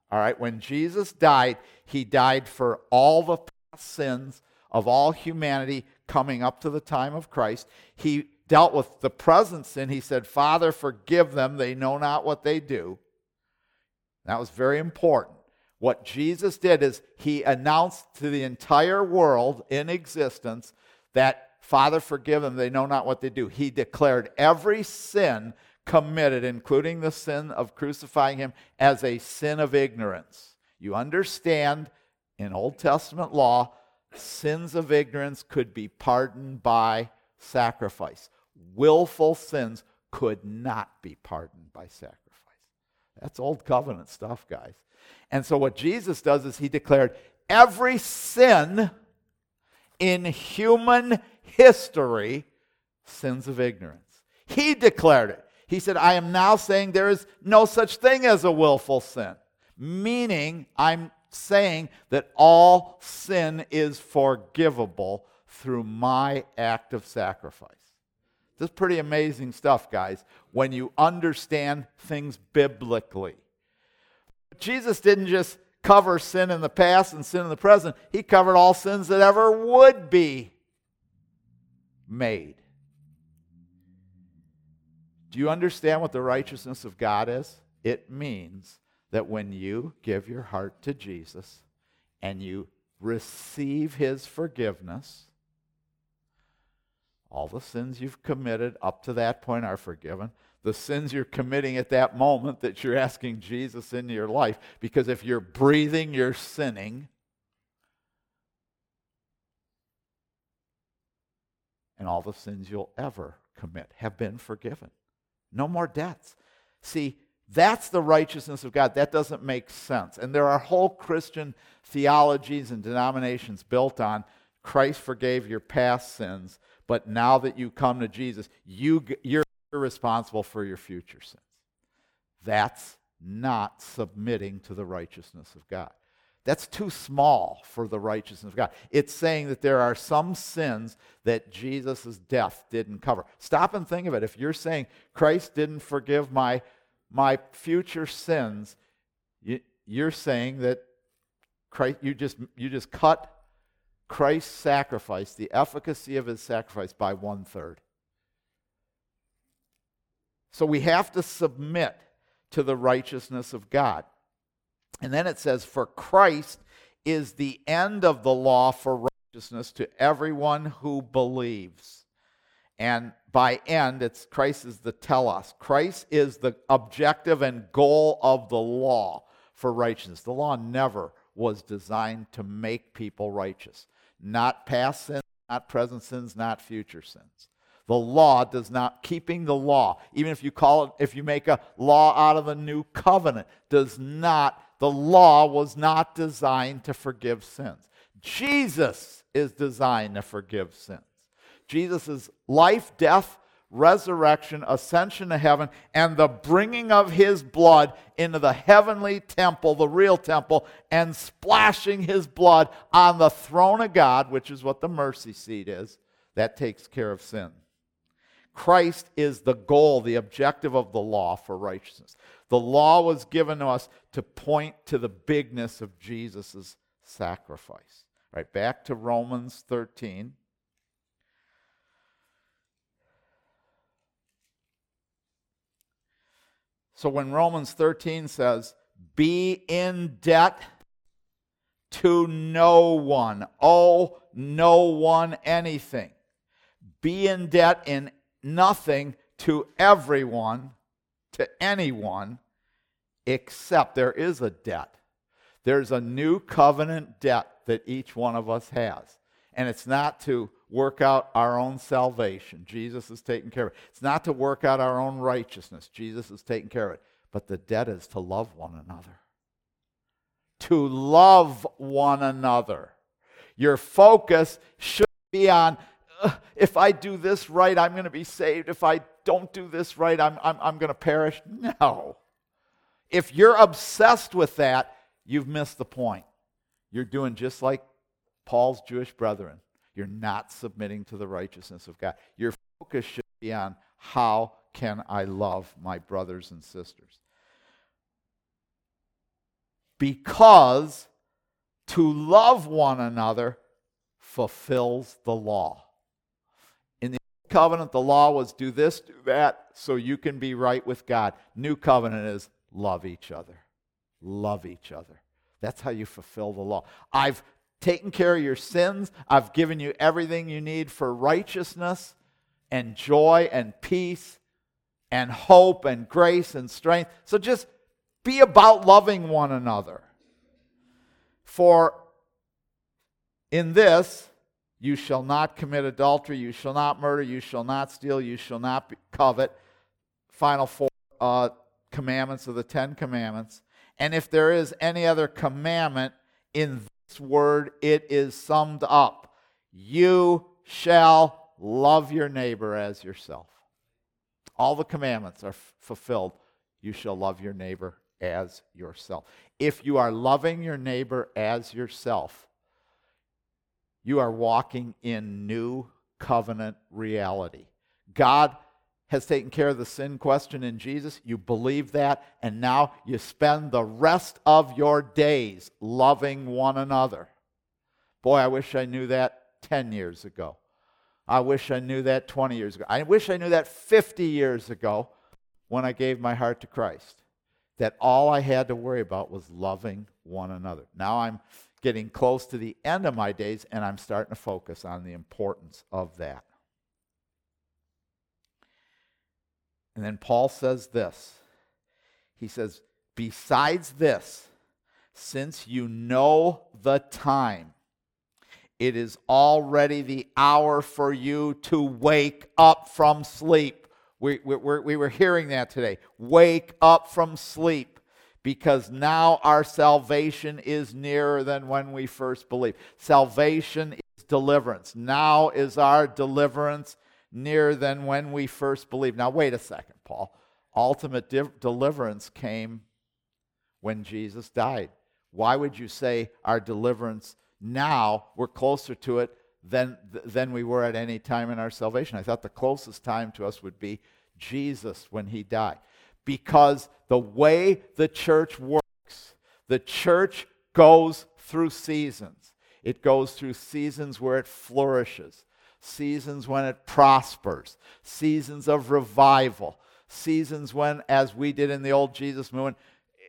All right, when Jesus died, he died for all the past sins of all humanity coming up to the time of Christ. He dealt with the present sin. He said, Father, forgive them. They know not what they do. That was very important. What Jesus did is he announced to the entire world in existence that, Father, forgive them. They know not what they do. He declared every sin committed, including the sin of crucifying him, as a sin of ignorance. You understand, in Old Testament law, sins of ignorance could be pardoned by sacrifice. Willful sins could not be pardoned by sacrifice. That's Old Covenant stuff, guys. And so what Jesus does is he declared every sin in human history sins of ignorance. He declared it. He said, I am now saying there is no such thing as a willful sin. Meaning, I'm saying that all sin is forgivable through my act of sacrifice. This is pretty amazing stuff, guys, when you understand things biblically. Jesus didn't just cover sin in the past and sin in the present. He covered all sins that ever would be made. Do you understand what the righteousness of God is? It means that when you give your heart to Jesus and you receive his forgiveness, all the sins you've committed up to that point are forgiven. The sins you're committing at that moment that you're asking Jesus into your life, because if you're breathing, you're sinning. And all the sins you'll ever commit have been forgiven. No more debts. See, that's the righteousness of God. That doesn't make sense. And there are whole Christian theologies and denominations built on Christ forgave your past sins, but now that you come to Jesus, you're responsible for your future sins. That's not submitting to the righteousness of God. That's too small for the righteousness of God. It's saying that there are some sins that Jesus' death didn't cover. Stop and think of it. If you're saying Christ didn't forgive my future sins, you're saying that Christ, you just cut Christ's sacrifice, the efficacy of his sacrifice, by 1/3. So we have to submit to the righteousness of God. And then it says, for Christ is the end of the law for righteousness to everyone who believes. And by end, Christ is the telos. Christ is the objective and goal of the law for righteousness. The law never was designed to make people righteous. Not past sins, not present sins, not future sins. The law does not, keeping the law, even if you make a law out of a new covenant, the law was not designed to forgive sins. Jesus is designed to forgive sins. Jesus' life, death, resurrection, ascension to heaven, and the bringing of his blood into the heavenly temple, the real temple, and splashing his blood on the throne of God, which is what the mercy seat is, that takes care of sin. Christ is the goal, the objective of the law for righteousness. The law was given to us to point to the bigness of Jesus' sacrifice. Right, back to Romans 13. So when Romans 13 says, be in debt to no one, owe no one anything. Be in debt in nothing to everyone, to anyone, except there is a debt. There's a new covenant debt that each one of us has. And it's not to work out our own salvation. Jesus is taking care of it. It's not to work out our own righteousness. Jesus is taking care of it. But the debt is to love one another. To love one another. Your focus should be on, if I do this right, I'm going to be saved. If I don't do this right, I'm going to perish. No. If you're obsessed with that, you've missed the point. You're doing just like Paul's Jewish brethren. You're not submitting to the righteousness of God. Your focus should be on, how can I love my brothers and sisters? because to love one another fulfills the law. In the Old Covenant, the law was do this, do that, so you can be right with God. New Covenant is love each other. Love each other. That's how you fulfill the law. I've taken care of your sins. I've given you everything you need for righteousness and joy and peace and hope and grace and strength. So just be about loving one another. For in this, you shall not commit adultery, you shall not murder, you shall not steal, you shall not covet. Final four commandments of the 10 Commandments. And if there is any other commandment, in this word it is summed up. You shall love your neighbor as yourself. All the commandments are fulfilled. You shall love your neighbor as yourself. If you are loving your neighbor as yourself, you are walking in new covenant reality. God has taken care of the sin question in Jesus. You believe that, and now you spend the rest of your days loving one another. Boy, I wish I knew that 10 years ago. I wish I knew that 20 years ago. I wish I knew that 50 years ago when I gave my heart to Christ. That all I had to worry about was loving one another. Now I'm getting close to the end of my days, and I'm starting to focus on the importance of that. And then Paul says this. He says, besides this, since you know the time, it is already the hour for you to wake up from sleep. We were hearing that today. Wake up from sleep, because now our salvation is nearer than when we first believed. Salvation is deliverance. Now is our deliverance nearer than when we first believed. Now wait a second, Paul. Ultimate deliverance came when Jesus died. Why would you say our deliverance now, we're closer to it than we were at any time in our salvation? I thought the closest time to us would be Jesus when he died. Because the way the church works, the church goes through seasons. It goes through seasons where it flourishes, seasons when it prospers, seasons of revival, seasons when, as we did in the old Jesus movement,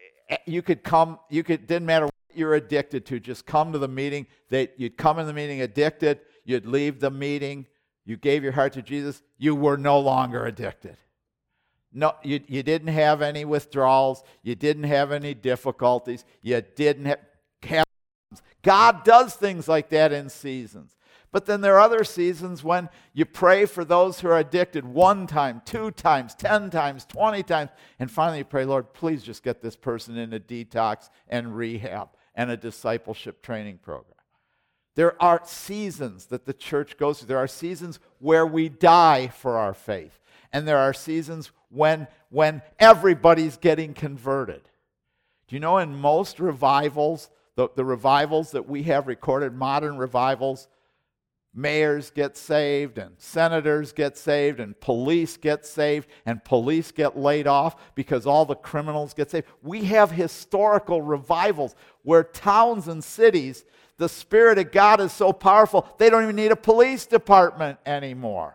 didn't matter what you're addicted to, just come to the meeting. You'd come in the meeting addicted, you'd leave the meeting, you gave your heart to Jesus, you were no longer addicted. No, you didn't have any withdrawals, you didn't have any difficulties, you didn't have. God does things like that in seasons. But then there are other seasons when you pray for those who are addicted 1 time, 2 times, 10 times, 20 times, and finally you pray, Lord, please just get this person in a detox and rehab and a discipleship training program. There are seasons that the church goes through. There are seasons where we die for our faith. And there are seasons when everybody's getting converted. Do you know in most revivals, the revivals that we have recorded, modern revivals, mayors get saved, and senators get saved, and police get saved, and police get laid off because all the criminals get saved. We have historical revivals where towns and cities, the Spirit of God is so powerful, they don't even need a police department anymore.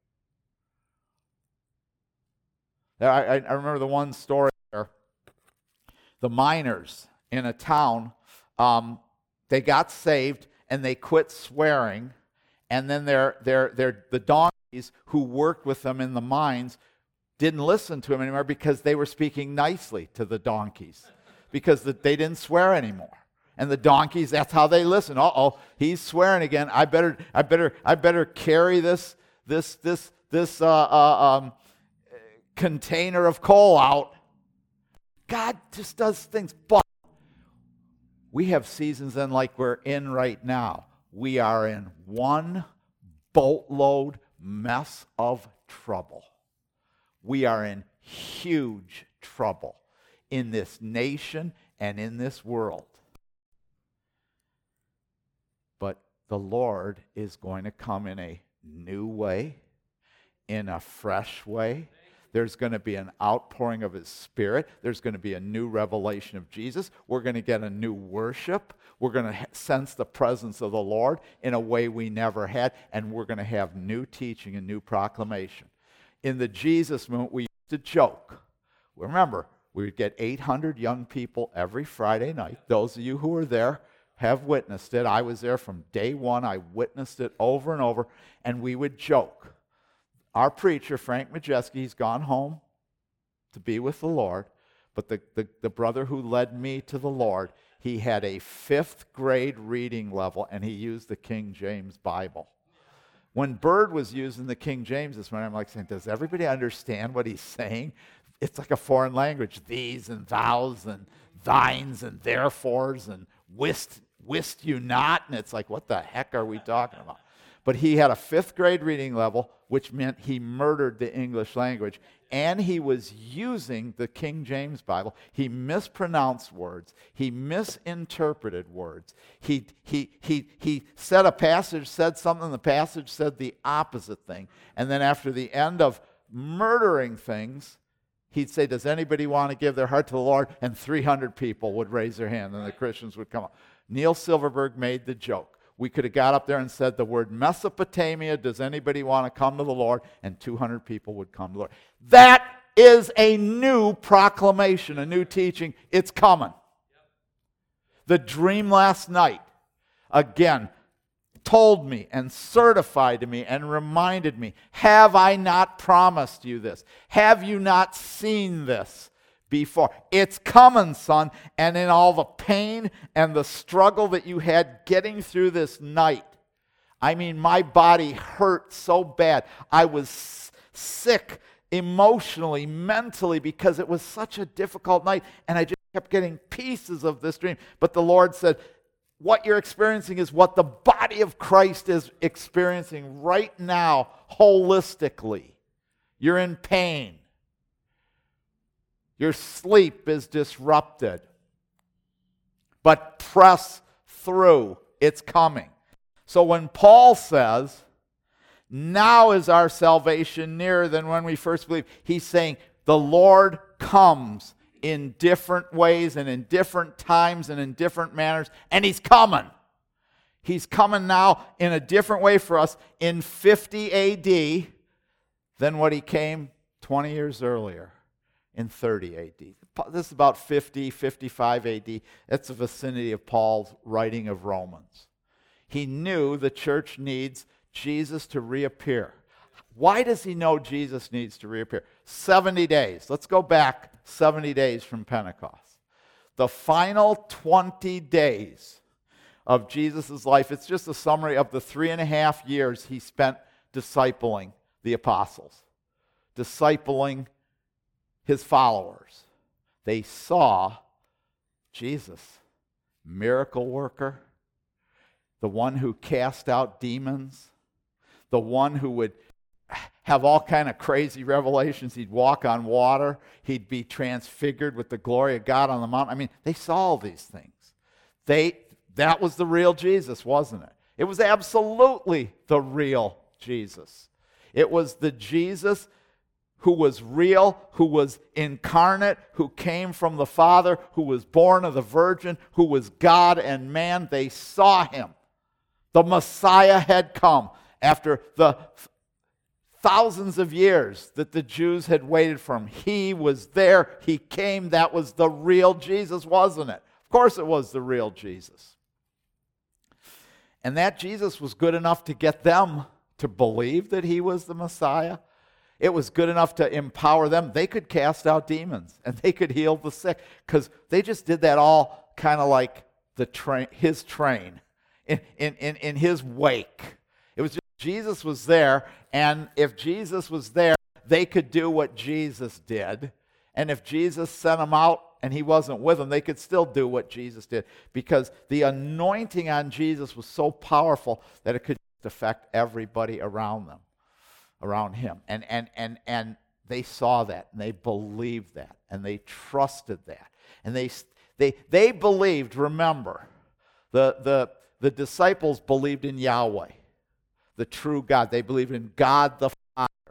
I remember the one story where the miners in a town, they got saved and they quit swearing, and then the donkeys who worked with them in the mines didn't listen to them anymore because they were speaking nicely to the donkeys because they didn't swear anymore. And the donkeys, that's how they listen. Uh-oh, he's swearing again. I better carry this container of coal out. God just does things. But we have seasons then like we're in right now. We are in one boatload mess of trouble. We are in huge trouble in this nation and in this world. But the Lord is going to come in a new way, in a fresh way. There's going to be an outpouring of His Spirit. There's going to be a new revelation of Jesus. We're going to get a new worship. We're going to sense the presence of the Lord in a way we never had, and we're going to have new teaching and new proclamation. In the Jesus movement, we used to joke. Remember, we would get 800 young people every Friday night. Those of you who were there have witnessed it. I was there from day one. I witnessed it over and over, and we would joke. Our preacher, Frank Majeski, he's gone home to be with the Lord, but the brother who led me to the Lord, he had a 5th grade reading level, and he used the King James Bible. When Bird was using the King James this morning, I'm like saying, does everybody understand what he's saying? It's like a foreign language. These and thous and thines and therefores and wist you not. And it's like, what the heck are we talking about? But he had a 5th grade reading level, which meant he murdered the English language. And he was using the King James Bible. He mispronounced words. He misinterpreted words. He said a passage, said something, the passage said the opposite thing. And then after the end of murdering things, he'd say, does anybody want to give their heart to the Lord? And 300 people would raise their hand, and the Christians would come up. Neil Silverberg made the joke. We could have got up there and said the word Mesopotamia, does anybody want to come to the Lord? And 200 people would come to the Lord. That is a new proclamation, a new teaching. It's coming. The dream last night, again, told me and certified to me and reminded me, have I not promised you this? Have you not seen this before? It's coming, son. And in all the pain and the struggle that you had getting through this night, I mean, my body hurt so bad. I was sick emotionally, mentally, because it was such a difficult night, and I just kept getting pieces of this dream. But the Lord said, what you're experiencing is what the body of Christ is experiencing right now, holistically. You're in pain. Your sleep is disrupted. But press through. It's coming. So when Paul says, now is our salvation nearer than when we first believed, he's saying the Lord comes in different ways and in different times and in different manners, and He's coming. He's coming now in a different way for us in 50 A.D. than what He came 20 years earlier in 30 A.D. This is about 50, 55 A.D. That's the vicinity of Paul's writing of Romans. He knew the church needs Jesus to reappear. Why does he know Jesus needs to reappear? 70 days. Let's go back 70 days from Pentecost. The final 20 days of Jesus' life, it's just a summary of the 3.5 years he spent discipling the apostles, discipling his followers. They saw Jesus, miracle worker, the one who cast out demons, the one who would have all kind of crazy revelations. He'd walk on water. He'd be transfigured with the glory of God on the mountain. I mean, they saw all these things. That was the real Jesus, wasn't it? It was absolutely the real Jesus. It was the Jesus who was real, who was incarnate, who came from the Father, who was born of the Virgin, who was God and man. They saw Him. The Messiah had come after the thousands of years that the Jews had waited for Him. He was there. He came. That was the real Jesus, wasn't it? Of course it was the real Jesus. And that Jesus was good enough to get them to believe that He was the Messiah. It was good enough to empower them. They could cast out demons and they could heal the sick because they just did that all kind of like His train in His wake. It was just Jesus was there, and if Jesus was there, they could do what Jesus did. And if Jesus sent them out and He wasn't with them, they could still do what Jesus did because the anointing on Jesus was so powerful that it could affect everybody around them, around Him. And they saw that, and they believed that, and they trusted that. And they believed, remember, the disciples believed in Yahweh, the true God. They believed in God the Father.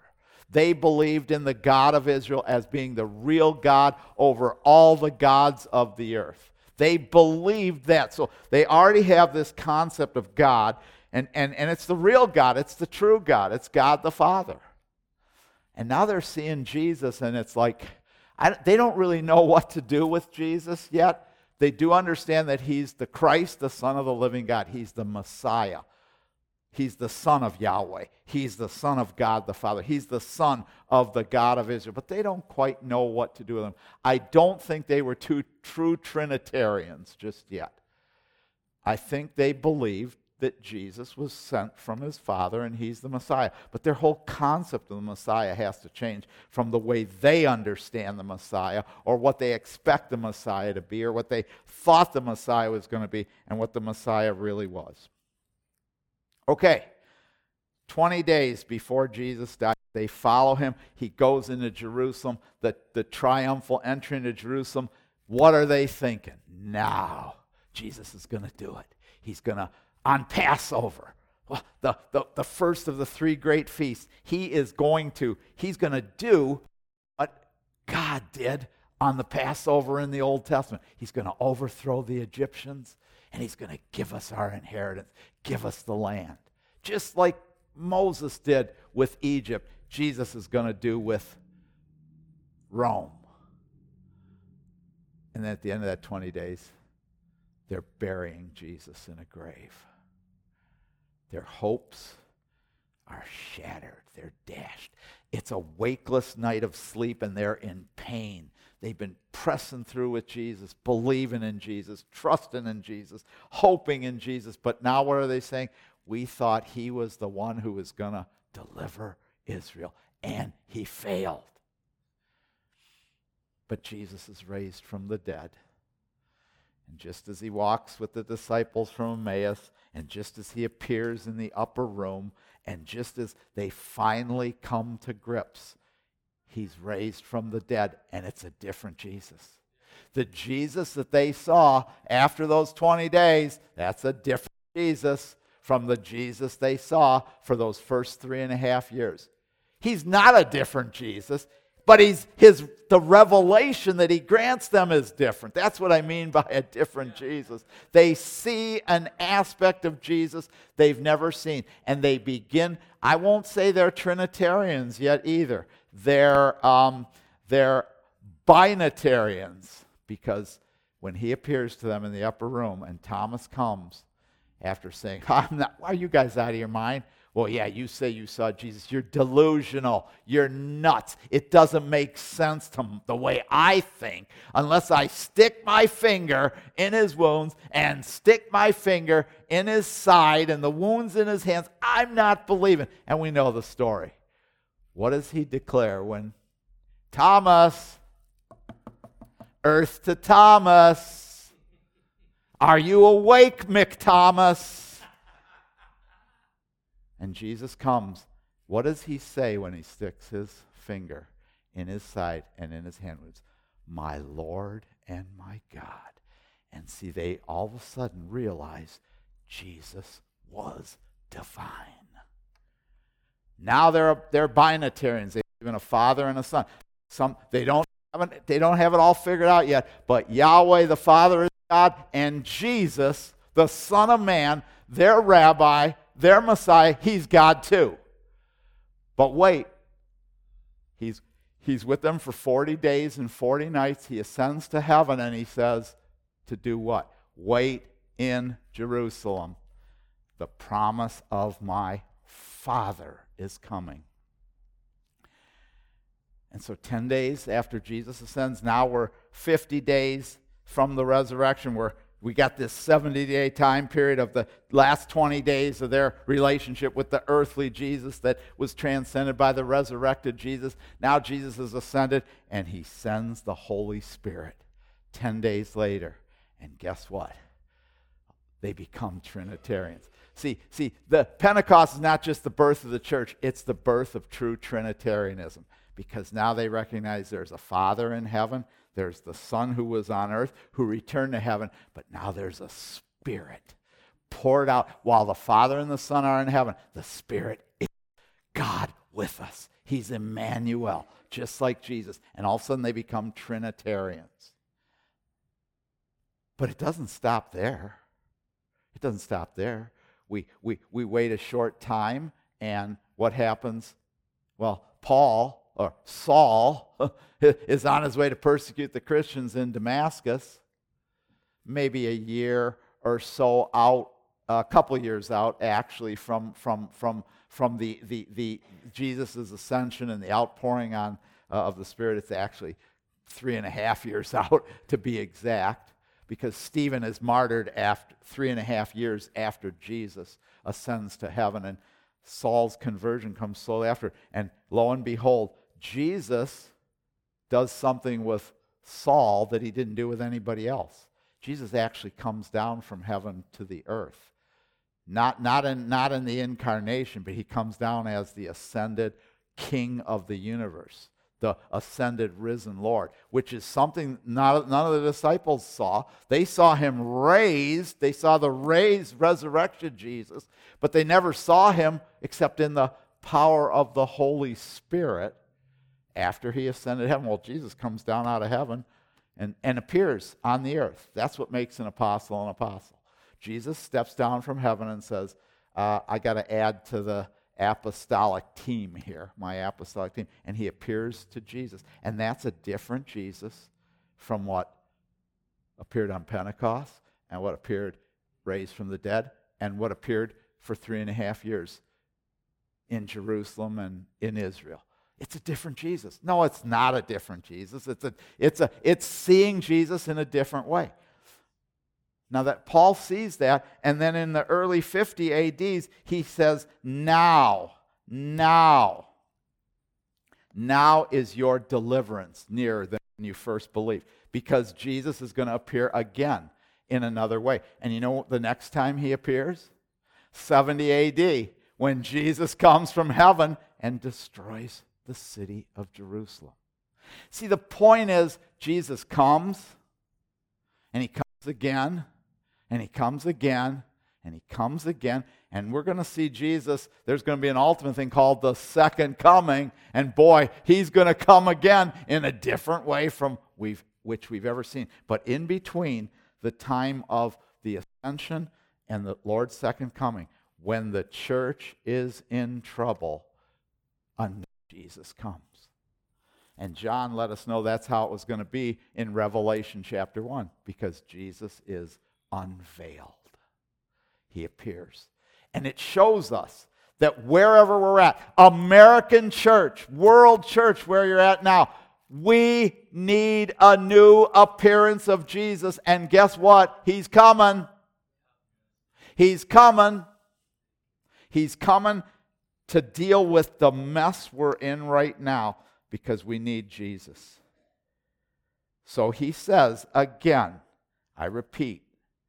They believed in the God of Israel as being the real God over all the gods of the earth. They believed that. So they already have this concept of God, and it's the real God. It's the true God. It's God the Father. And now they're seeing Jesus, and it's like, they don't really know what to do with Jesus yet. They do understand that he's the Christ, the Son of the living God. He's the Messiah. He's the Son of Yahweh. He's the Son of God the Father. He's the Son of the God of Israel. But they don't quite know what to do with him. I don't think they were two true Trinitarians just yet. I think they believed that Jesus was sent from his Father and he's the Messiah. But their whole concept of the Messiah has to change from the way they understand the Messiah, or what they expect the Messiah to be, or what they thought the Messiah was going to be, and what the Messiah really was. Okay, 20 days before Jesus died, they follow him. He goes into Jerusalem, the triumphal entry into Jerusalem. What are they thinking? Now, Jesus is going to do it. He's going to, on Passover, the first of the three great feasts, he's going to do what God did on the Passover in the Old Testament. He's going to overthrow the Egyptians, and he's going to give us our inheritance, give us the land. Just like Moses did with Egypt, Jesus is going to do with Rome. And then at the end of that 20 days, they're burying Jesus in a grave. Their hopes are shattered. They're dashed. It's a wakeless night of sleep, and they're in pain. They've been pressing through with Jesus, believing in Jesus, trusting in Jesus, hoping in Jesus. But now what are they saying? We thought he was the one who was going to deliver Israel, and he failed. But Jesus is raised from the dead. And just as he walks with the disciples from Emmaus, and just as he appears in the upper room, and just as they finally come to grips, he's raised from the dead, and it's a different Jesus. The Jesus that they saw after those 20 days, that's a different Jesus from the Jesus they saw for those first 3.5 years. He's not a different Jesus, but the revelation that he grants them is different. That's what I mean by a different Jesus. They see an aspect of Jesus they've never seen, and they begin, I won't say they're Trinitarians yet either. They're binitarians, because when he appears to them in the upper room and Thomas comes after saying, are you guys out of your mind? Well, yeah, you say you saw Jesus. You're delusional. You're nuts. It doesn't make sense to the way I think unless I stick my finger in his wounds and stick my finger in his side and the wounds in his hands. I'm not believing. And we know the story. What does he declare when Thomas, earth to Thomas, are you awake, McThomas? And Jesus comes. What does he say when he sticks his finger in his side and in his hand? It's, my Lord and my God. And see, they all of a sudden realize Jesus was divine. Now they're binitarians. They believe in a father and a son. They don't have it all figured out yet, but Yahweh the Father is God, and Jesus, the Son of Man, their rabbi, their Messiah, he's God too. But wait, he's with them for 40 days and 40 nights. He ascends to heaven, and he says to do what? Wait in Jerusalem. The promise of my Father is coming. And so 10 days after Jesus ascends, now we're 50 days from the resurrection, where we got this 70-day time period of the last 20 days of their relationship with the earthly Jesus that was transcended by the resurrected Jesus. Now Jesus has ascended, and he sends the Holy Spirit 10 days later. And guess what? They become Trinitarians. See, the Pentecost is not just the birth of the church, it's the birth of true Trinitarianism. Because now they recognize there's a Father in heaven, there's the Son who was on earth, who returned to heaven, but now there's a Spirit poured out. While the Father and the Son are in heaven, the Spirit is God with us. He's Emmanuel, just like Jesus. And all of a sudden they become Trinitarians. But it doesn't stop there. It doesn't stop there. We wait a short time, and what happens? Well, Saul is on his way to persecute the Christians in Damascus, maybe a year or so out, a couple years out, actually, from the Jesus' ascension and the outpouring on of the Spirit. It's actually 3.5 years out, to be exact, because Stephen is martyred after 3.5 years after Jesus ascends to heaven, and Saul's conversion comes slowly after. And lo and behold, Jesus does something with Saul that he didn't do with anybody else. Jesus actually comes down from heaven to the earth. Not in the incarnation, but he comes down as the ascended King of the universe, the ascended, risen Lord, which is something none of the disciples saw. They saw him raised. They saw the resurrected Jesus, but they never saw him except in the power of the Holy Spirit after he ascended to heaven. Well, Jesus comes down out of heaven and appears on the earth. That's what makes an apostle an apostle. Jesus steps down from heaven and says, I got to add to the apostolic team here, my apostolic team. And he appears to Jesus. And that's a different Jesus from what appeared on Pentecost and what appeared raised from the dead and what appeared for 3.5 years in Jerusalem and in Israel. It's a different Jesus. No, it's not a different Jesus. It's seeing Jesus in a different way. Now that Paul sees that, and then in the early 50 ADs, he says, now is your deliverance nearer than when you first believed, because Jesus is going to appear again in another way. And you know the next time he appears? 70 AD, when Jesus comes from heaven and destroys the city of Jerusalem. See, the point is, Jesus comes, and he comes again, and he comes again, and he comes again, and we're going to see Jesus. There's going to be an ultimate thing called the second coming, and boy, he's going to come again in a different way from which we've ever seen. But in between the time of the ascension and the Lord's second coming, when the church is in trouble, Jesus comes. And John let us know that's how it was going to be in Revelation chapter 1, because Jesus is unveiled. He appears. And it shows us that wherever we're at, American church, world church, where you're at now, we need a new appearance of Jesus. And guess what? He's coming. He's coming. He's coming to deal with the mess we're in right now, because we need Jesus. So he says, again, I repeat,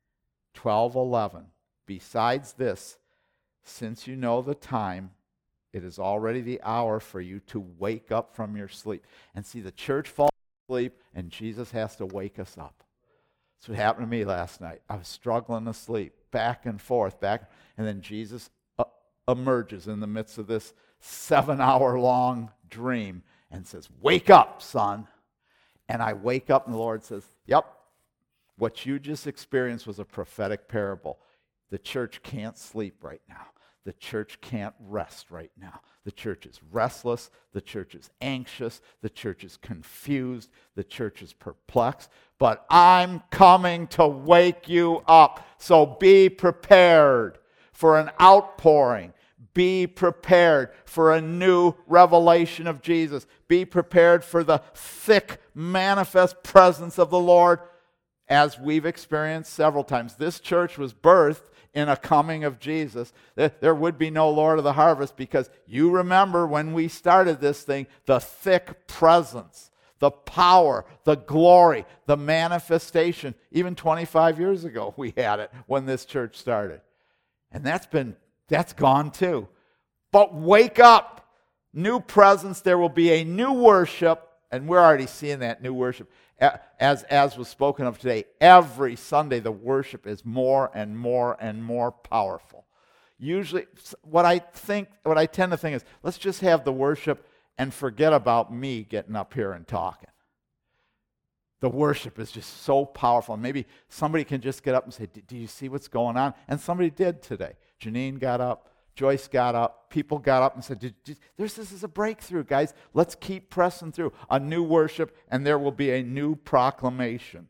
12:11, besides this, since you know the time, it is already the hour for you to wake up from your sleep. And see, the church falls asleep, and Jesus has to wake us up. That's what happened to me last night. I was struggling to sleep, back and forth, and then Jesus emerges in the midst of this 7-hour-long dream and says, wake up, son. And I wake up, and the Lord says, yep, what you just experienced was a prophetic parable. The church can't sleep right now. The church can't rest right now. The church is restless. The church is anxious. The church is confused. The church is perplexed. But I'm coming to wake you up. So be prepared for an outpouring. Be prepared for a new revelation of Jesus. Be prepared for the thick, manifest presence of the Lord, as we've experienced several times. This church was birthed in a coming of Jesus. There would be no Lord of the harvest, because you remember when we started this thing, the thick presence, the power, the glory, the manifestation. Even 25 years ago we had it when this church started. And that's gone too. But wake up. New presence. There will be a new worship. And we're already seeing that new worship. As was spoken of today, every Sunday the worship is more and more and more powerful. Usually, what I tend to think is, let's just have the worship and forget about me getting up here and talking. The worship is just so powerful. Maybe somebody can just get up and say, do you see what's going on? And somebody did today. Janine got up. Joyce got up. People got up and said, this is a breakthrough, guys. Let's keep pressing through. A new worship, and there will be a new proclamation.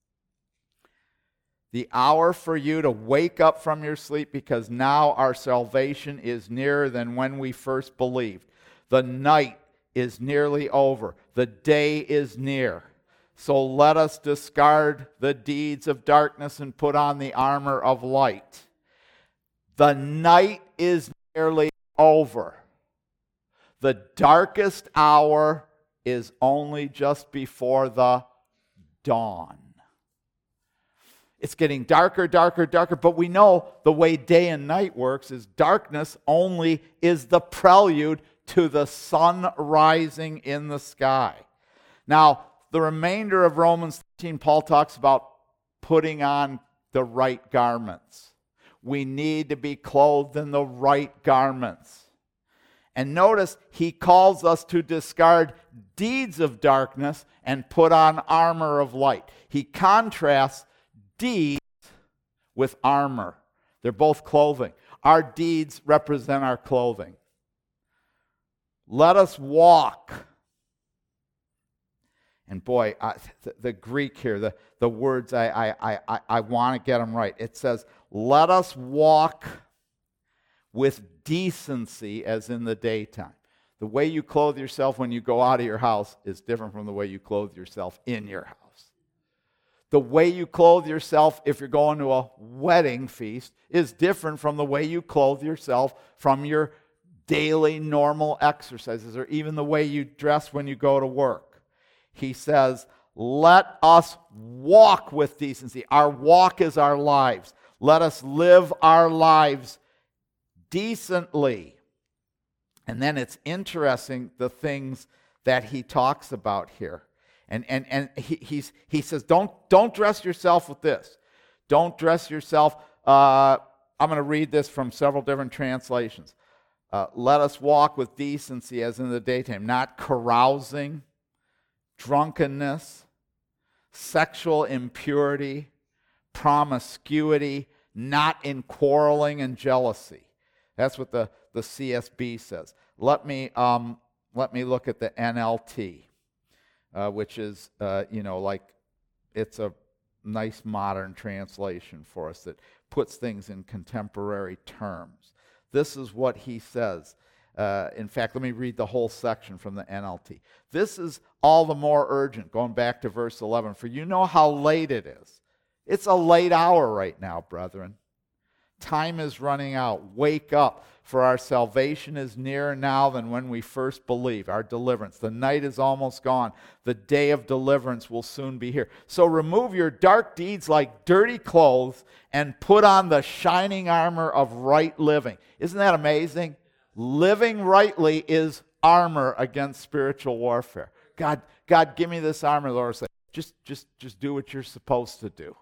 The hour for you to wake up from your sleep, because now our salvation is nearer than when we first believed. The night is nearly over. The day is near. So let us discard the deeds of darkness and put on the armor of light. The night is nearly over. The darkest hour is only just before the dawn. It's getting darker, darker, darker, but we know the way day and night works is darkness only is the prelude to the sun rising in the sky. Now, the remainder of Romans 13, Paul talks about putting on the right garments. We need to be clothed in the right garments. And notice he calls us to discard deeds of darkness and put on armor of light. He contrasts deeds with armor. They're both clothing. Our deeds represent our clothing. Let us walk. And boy, the Greek here, the words, I want to get them right. It says, let us walk with decency as in the daytime. The way you clothe yourself when you go out of your house is different from the way you clothe yourself in your house. The way you clothe yourself if you're going to a wedding feast is different from the way you clothe yourself from your daily normal exercises, or even the way you dress when you go to work. He says, let us walk with decency. Our walk is our lives. Let us live our lives decently. And then it's interesting the things that he talks about here. And he says, don't dress yourself with this. Don't dress yourself. I'm going to read this from several different translations. Let us walk with decency as in the daytime, not carousing, drunkenness, sexual impurity, promiscuity, not in quarreling and jealousy. That's what the CSB says. Let me look at the NLT. Which is, like it's a nice modern translation for us that puts things in contemporary terms. This is what he says. In fact, let me read the whole section from the NLT. This is all the more urgent, going back to verse 11, for you know how late it is. It's a late hour right now, brethren. Time is running out. Wake up, for our salvation is nearer now than when we first believed. Our deliverance. The night is almost gone. The day of deliverance will soon be here. So remove your dark deeds like dirty clothes and put on the shining armor of right living. Isn't that amazing? Living rightly is armor against spiritual warfare. God, give me this armor, Lord. Say, just do what you're supposed to do.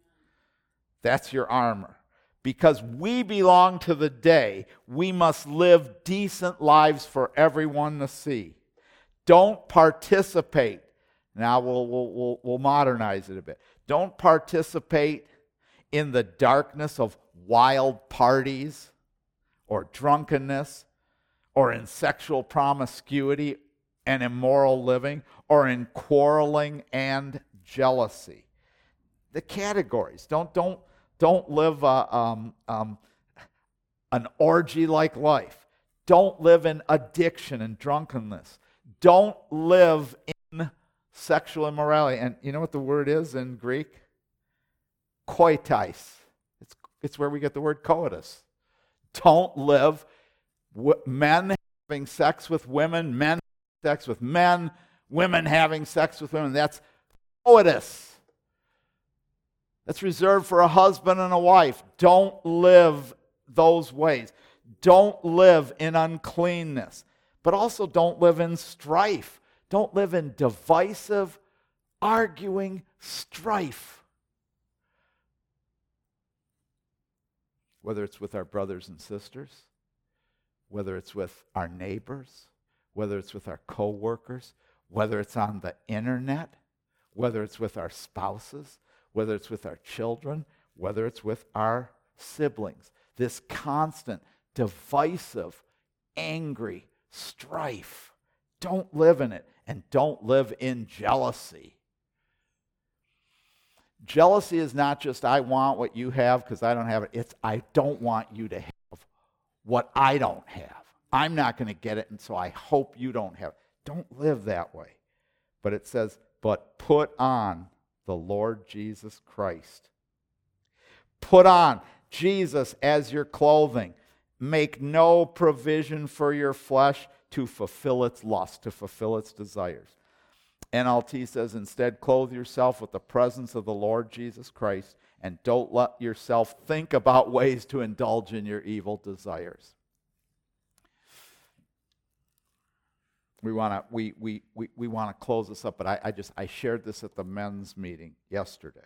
That's your armor. Because we belong to the day, we must live decent lives for everyone to see. Don't participate. Now we'll modernize it a bit. Don't participate in the darkness of wild parties or drunkenness or in sexual promiscuity and immoral living or in quarreling and jealousy. The categories. Don't live an orgy-like life. Don't live in addiction and drunkenness. Don't live in sexual immorality. And you know what the word is in Greek? Koitais. It's where we get the word coitus. Don't live men having sex with women, men having sex with men, women having sex with women. That's coitus. That's reserved for a husband and a wife. Don't live those ways. Don't live in uncleanness. But also don't live in strife. Don't live in divisive, arguing strife. Whether it's with our brothers and sisters, whether it's with our neighbors, whether it's with our coworkers, whether it's on the internet, whether it's with our spouses, whether it's with our children, whether it's with our siblings. This constant, divisive, angry strife. Don't live in it, and don't live in jealousy. Jealousy is not just I want what you have because I don't have it. It's I don't want you to have what I don't have. I'm not going to get it, and so I hope you don't have it. Don't live that way. But it says, but put on the Lord Jesus Christ. Put on Jesus as your clothing. Make no provision for your flesh to fulfill its lust, to fulfill its desires. NLT says, instead, clothe yourself with the presence of the Lord Jesus Christ, and don't let yourself think about ways to indulge in your evil desires. We want to close this up, but I shared this at the men's meeting yesterday.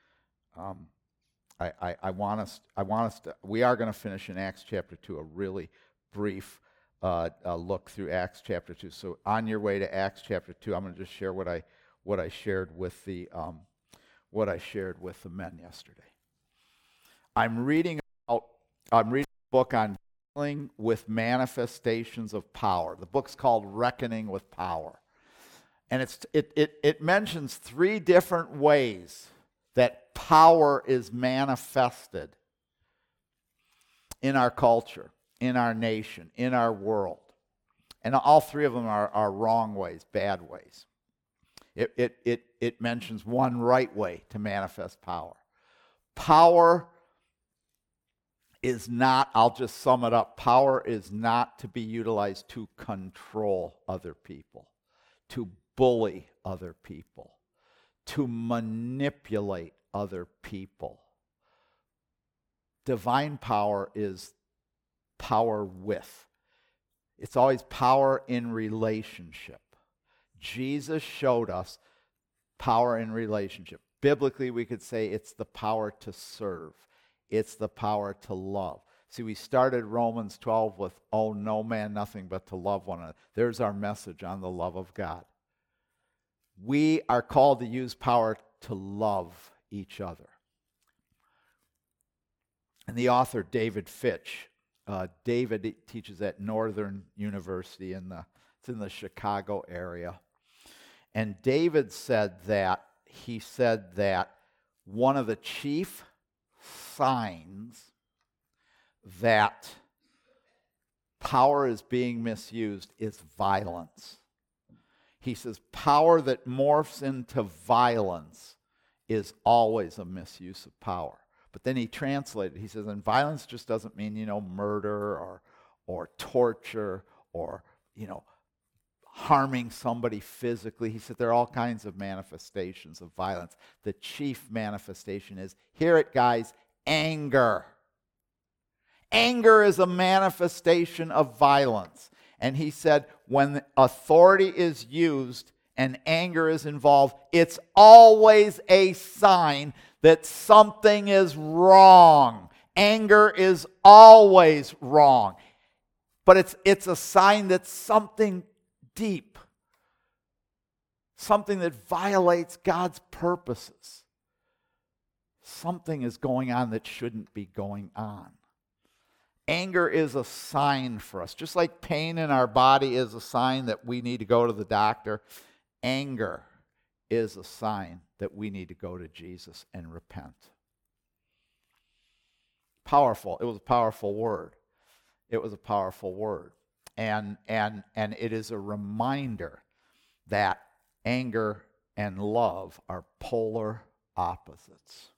We are going to finish in Acts chapter 2, a really brief look through Acts chapter 2. So on your way to Acts chapter 2, I'm going to just share what I shared with the men yesterday. I'm reading a book on dealing with manifestations of power. The book's called Reckoning with Power. And it mentions 3 different ways that power is manifested in our culture, in our nation, in our world. And all 3 of them are wrong ways, bad ways. It mentions one right way to manifest power. Power is not, I'll just sum it up, power is not to be utilized to control other people, to bully other people, to manipulate other people. Divine power is power with. It's always power in relationship. Jesus showed us power in relationship. Biblically, we could say it's the power to serve. It's the power to love. See, we started Romans 12 with, oh, no man, nothing but to love one another. There's our message on the love of God. We are called to use power to love each other. And the author, David Fitch, David teaches at Northern University it's in the Chicago area. And David said that one of the chief signs that power is being misused is violence. He says power that morphs into violence is always a misuse of power. But then he translated, he says, and violence just doesn't mean, murder or torture or, harming somebody physically. He said there are all kinds of manifestations of violence. The chief manifestation is, hear it guys, anger. Anger is a manifestation of violence. And he said when authority is used and anger is involved, it's always a sign that something is wrong. Anger is always wrong. But it's a sign that something deep, something that violates God's purposes. Something is going on that shouldn't be going on. Anger is a sign for us. Just like pain in our body is a sign that we need to go to the doctor, anger is a sign that we need to go to Jesus and repent. Powerful. It was a powerful word. It was a powerful word. And it is a reminder that anger and love are polar opposites.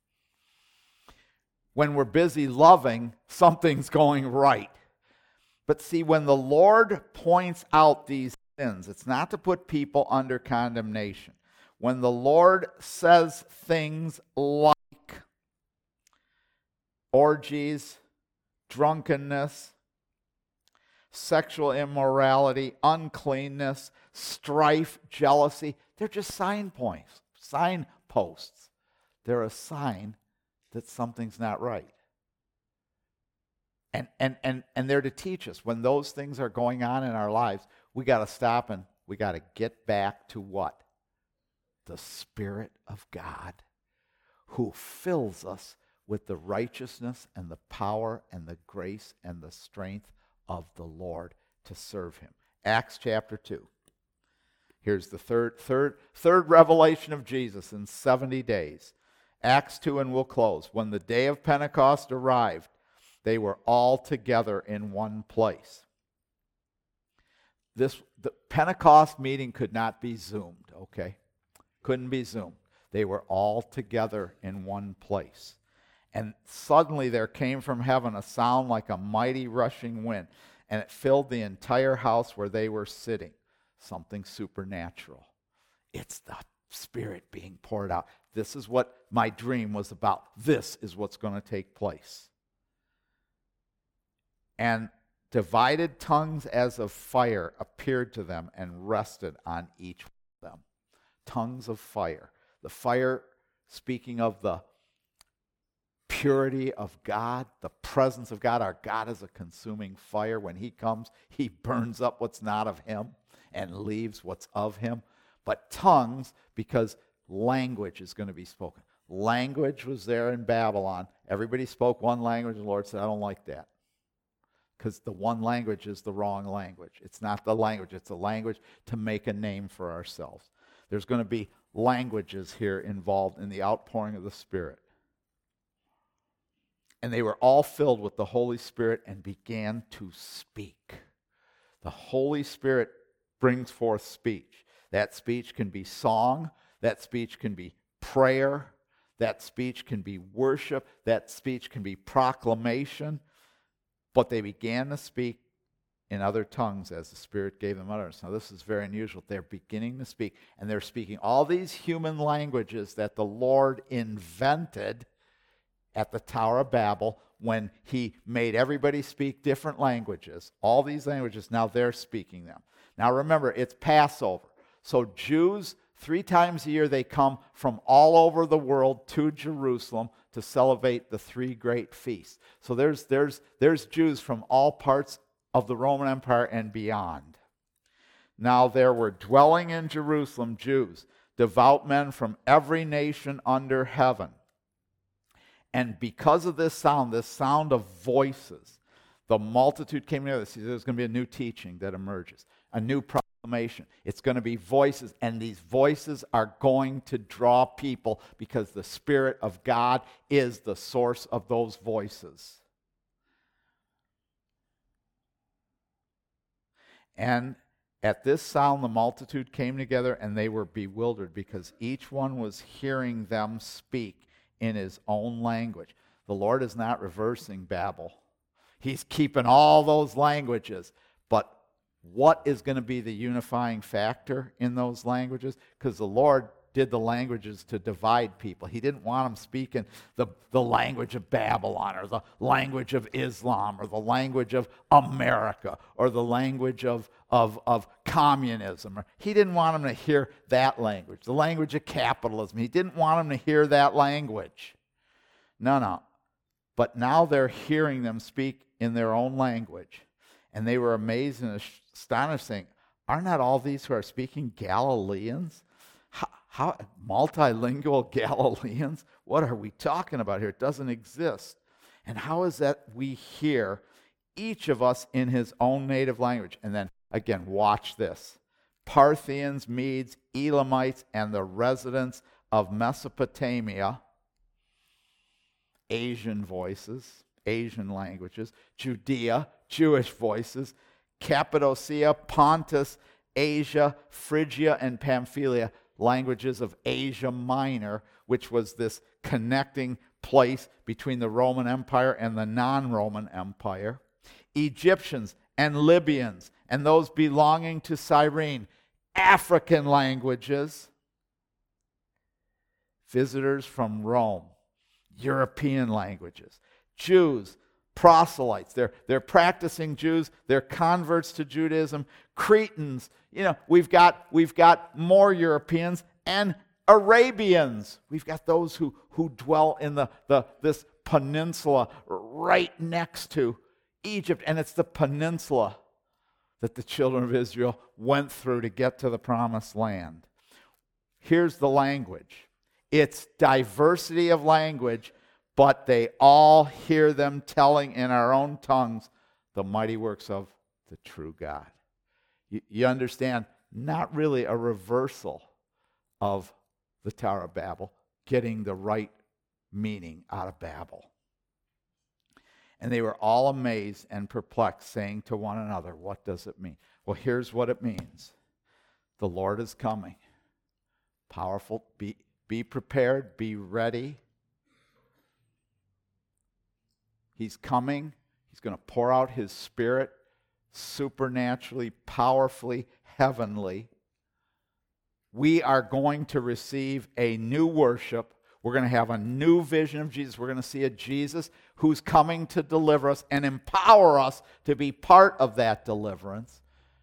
When we're busy loving, something's going right. But see, when the Lord points out these sins, it's not to put people under condemnation. When the Lord says things like orgies, drunkenness, sexual immorality, uncleanness, strife, jealousy, they're just signposts. They're a sign that something's not right. And they're to teach us when those things are going on in our lives, We got to stop and we got to get back to what? The Spirit of God, who fills us with the righteousness and the power and the grace and the strength of the Lord to serve him. Acts chapter 2. Here's the third revelation of Jesus in 70 days. Acts 2, and we'll close. When the day of Pentecost arrived, they were all together in one place. The Pentecost meeting could not be Zoomed, okay? Couldn't be Zoomed. They were all together in one place. And suddenly there came from heaven a sound like a mighty rushing wind, and it filled the entire house where they were sitting. Something supernatural. It's the Spirit being poured out. This is what my dream was about. This is what's going to take place. And divided tongues as of fire appeared to them and rested on each of them. Tongues of fire. The fire speaking of the purity of God, the presence of God. Our God is a consuming fire. When he comes, he burns up what's not of him and leaves what's of him. But tongues, because language is going to be spoken. Language was there in Babylon. Everybody spoke one language. The Lord said, I don't like that. Because the one language is the wrong language. It's not the language. It's a language to make a name for ourselves. There's going to be languages here involved in the outpouring of the Spirit. And they were all filled with the Holy Spirit and began to speak. The Holy Spirit brings forth speech. That speech can be song. That speech can be prayer. That speech can be worship. That speech can be proclamation. But they began to speak in other tongues as the Spirit gave them utterance. Now, this is very unusual. They're beginning to speak, and they're speaking all these human languages that the Lord invented at the Tower of Babel when he made everybody speak different languages. All these languages, now they're speaking them. Now, remember, it's Passover. So Jews, 3 times a year, they come from all over the world to Jerusalem to celebrate the 3 great feasts. So there's Jews from all parts of the Roman Empire and beyond. Now there were dwelling in Jerusalem Jews, devout men from every nation under heaven. And because of this sound of voices, the multitude came together. See, there's going to be a new teaching that emerges, a new proclamation. It's going to be voices, and these voices are going to draw people because the Spirit of God is the source of those voices. And at this sound, the multitude came together, and they were bewildered because each one was hearing them speak in his own language. The Lord is not reversing Babel. He's keeping all those languages. But what is going to be the unifying factor in those languages? Because the Lord did the languages to divide people. He didn't want them speaking the language of Babylon or the language of Islam or the language of America or the language of communism. He didn't want them to hear that language, the language of capitalism. He didn't want them to hear that language. No. But now they're hearing them speak in their own language. And they were amazed and astonished, saying, are not all these who are speaking Galileans? How multilingual Galileans? What are we talking about here? It doesn't exist. And how is that we hear each of us in his own native language? And then, again, watch this. Parthians, Medes, Elamites, and the residents of Mesopotamia, Asian voices, Asian languages, Judea, Jewish voices, Cappadocia, Pontus, Asia, Phrygia, and Pamphylia, languages of Asia Minor, which was this connecting place between the Roman Empire and the non-Roman Empire, Egyptians and Libyans, and those belonging to Cyrene, African languages, visitors from Rome, European languages, Jews, proselytes, they're practicing Jews, they're converts to Judaism, Cretans, we've got more Europeans and Arabians. We've got those who dwell in this peninsula right next to Egypt, and it's the peninsula that the children of Israel went through to get to the promised land. Here's the language. It's diversity of language, but they all hear them telling in our own tongues the mighty works of the true God. You understand, not really a reversal of the Tower of Babel, getting the right meaning out of Babel. And they were all amazed and perplexed, saying to one another, what does it mean? Well, here's what it means. The Lord is coming. Powerful. Be prepared. Be ready. He's coming. He's going to pour out his Spirit supernaturally, powerfully, heavenly. We are going to receive a new worship. We're going to have a new vision of Jesus. We're going to see a Jesus who's coming to deliver us and empower us to be part of that deliverance.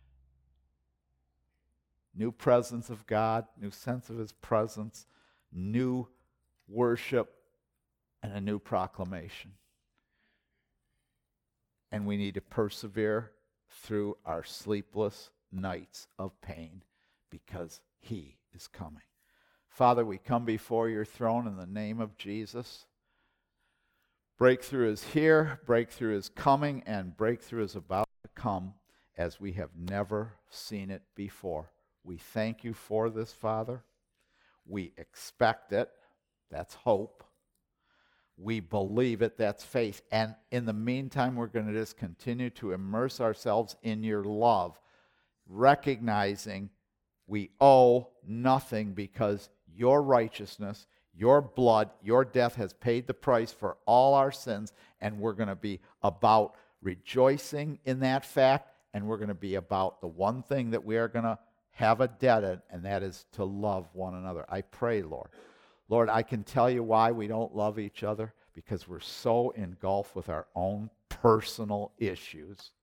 New presence of God, new sense of his presence, new worship, and a new proclamation. And we need to persevere through our sleepless nights of pain because he is coming. Father, we come before your throne in the name of Jesus. Breakthrough is here, breakthrough is coming, and breakthrough is about to come as we have never seen it before. We thank you for this, Father. We expect it. That's hope. We believe it. That's faith. And in the meantime, we're going to just continue to immerse ourselves in your love, recognizing we owe nothing because your righteousness, your blood, your death has paid the price for all our sins, and we're going to be about rejoicing in that fact, and we're going to be about the one thing that we are going to have a debt in, and that is to love one another. I pray, Lord. Lord, I can tell you why we don't love each other, because we're so engulfed with our own personal issues.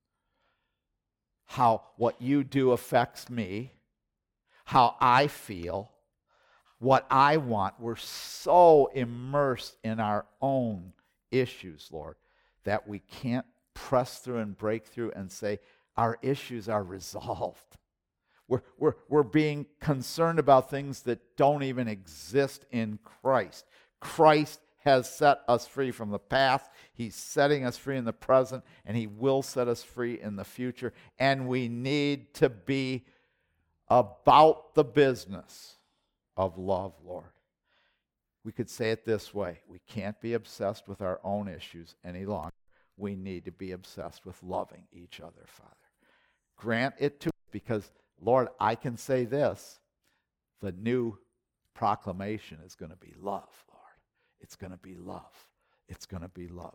How what you do affects me, how I feel, what I want. We're so immersed in our own issues, Lord, that we can't press through and break through and say our issues are resolved. We're being concerned about things that don't even exist in Christ. Christ has set us free from the past. He's setting us free in the present, and he will set us free in the future. And we need to be about the business of love, Lord. We could say it this way. We can't be obsessed with our own issues any longer. We need to be obsessed with loving each other, Father. Grant it to us, because, Lord, I can say this. The new proclamation is going to be love, Lord. It's going to be love. It's going to be love.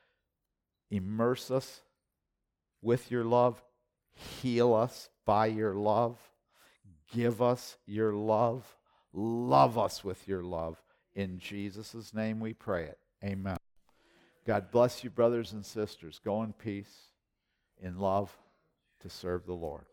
Immerse us with your love. Heal us by your love. Give us your love. Love us with your love. In Jesus' name we pray it. Amen. God bless you, brothers and sisters. Go in peace, in love, to serve the Lord.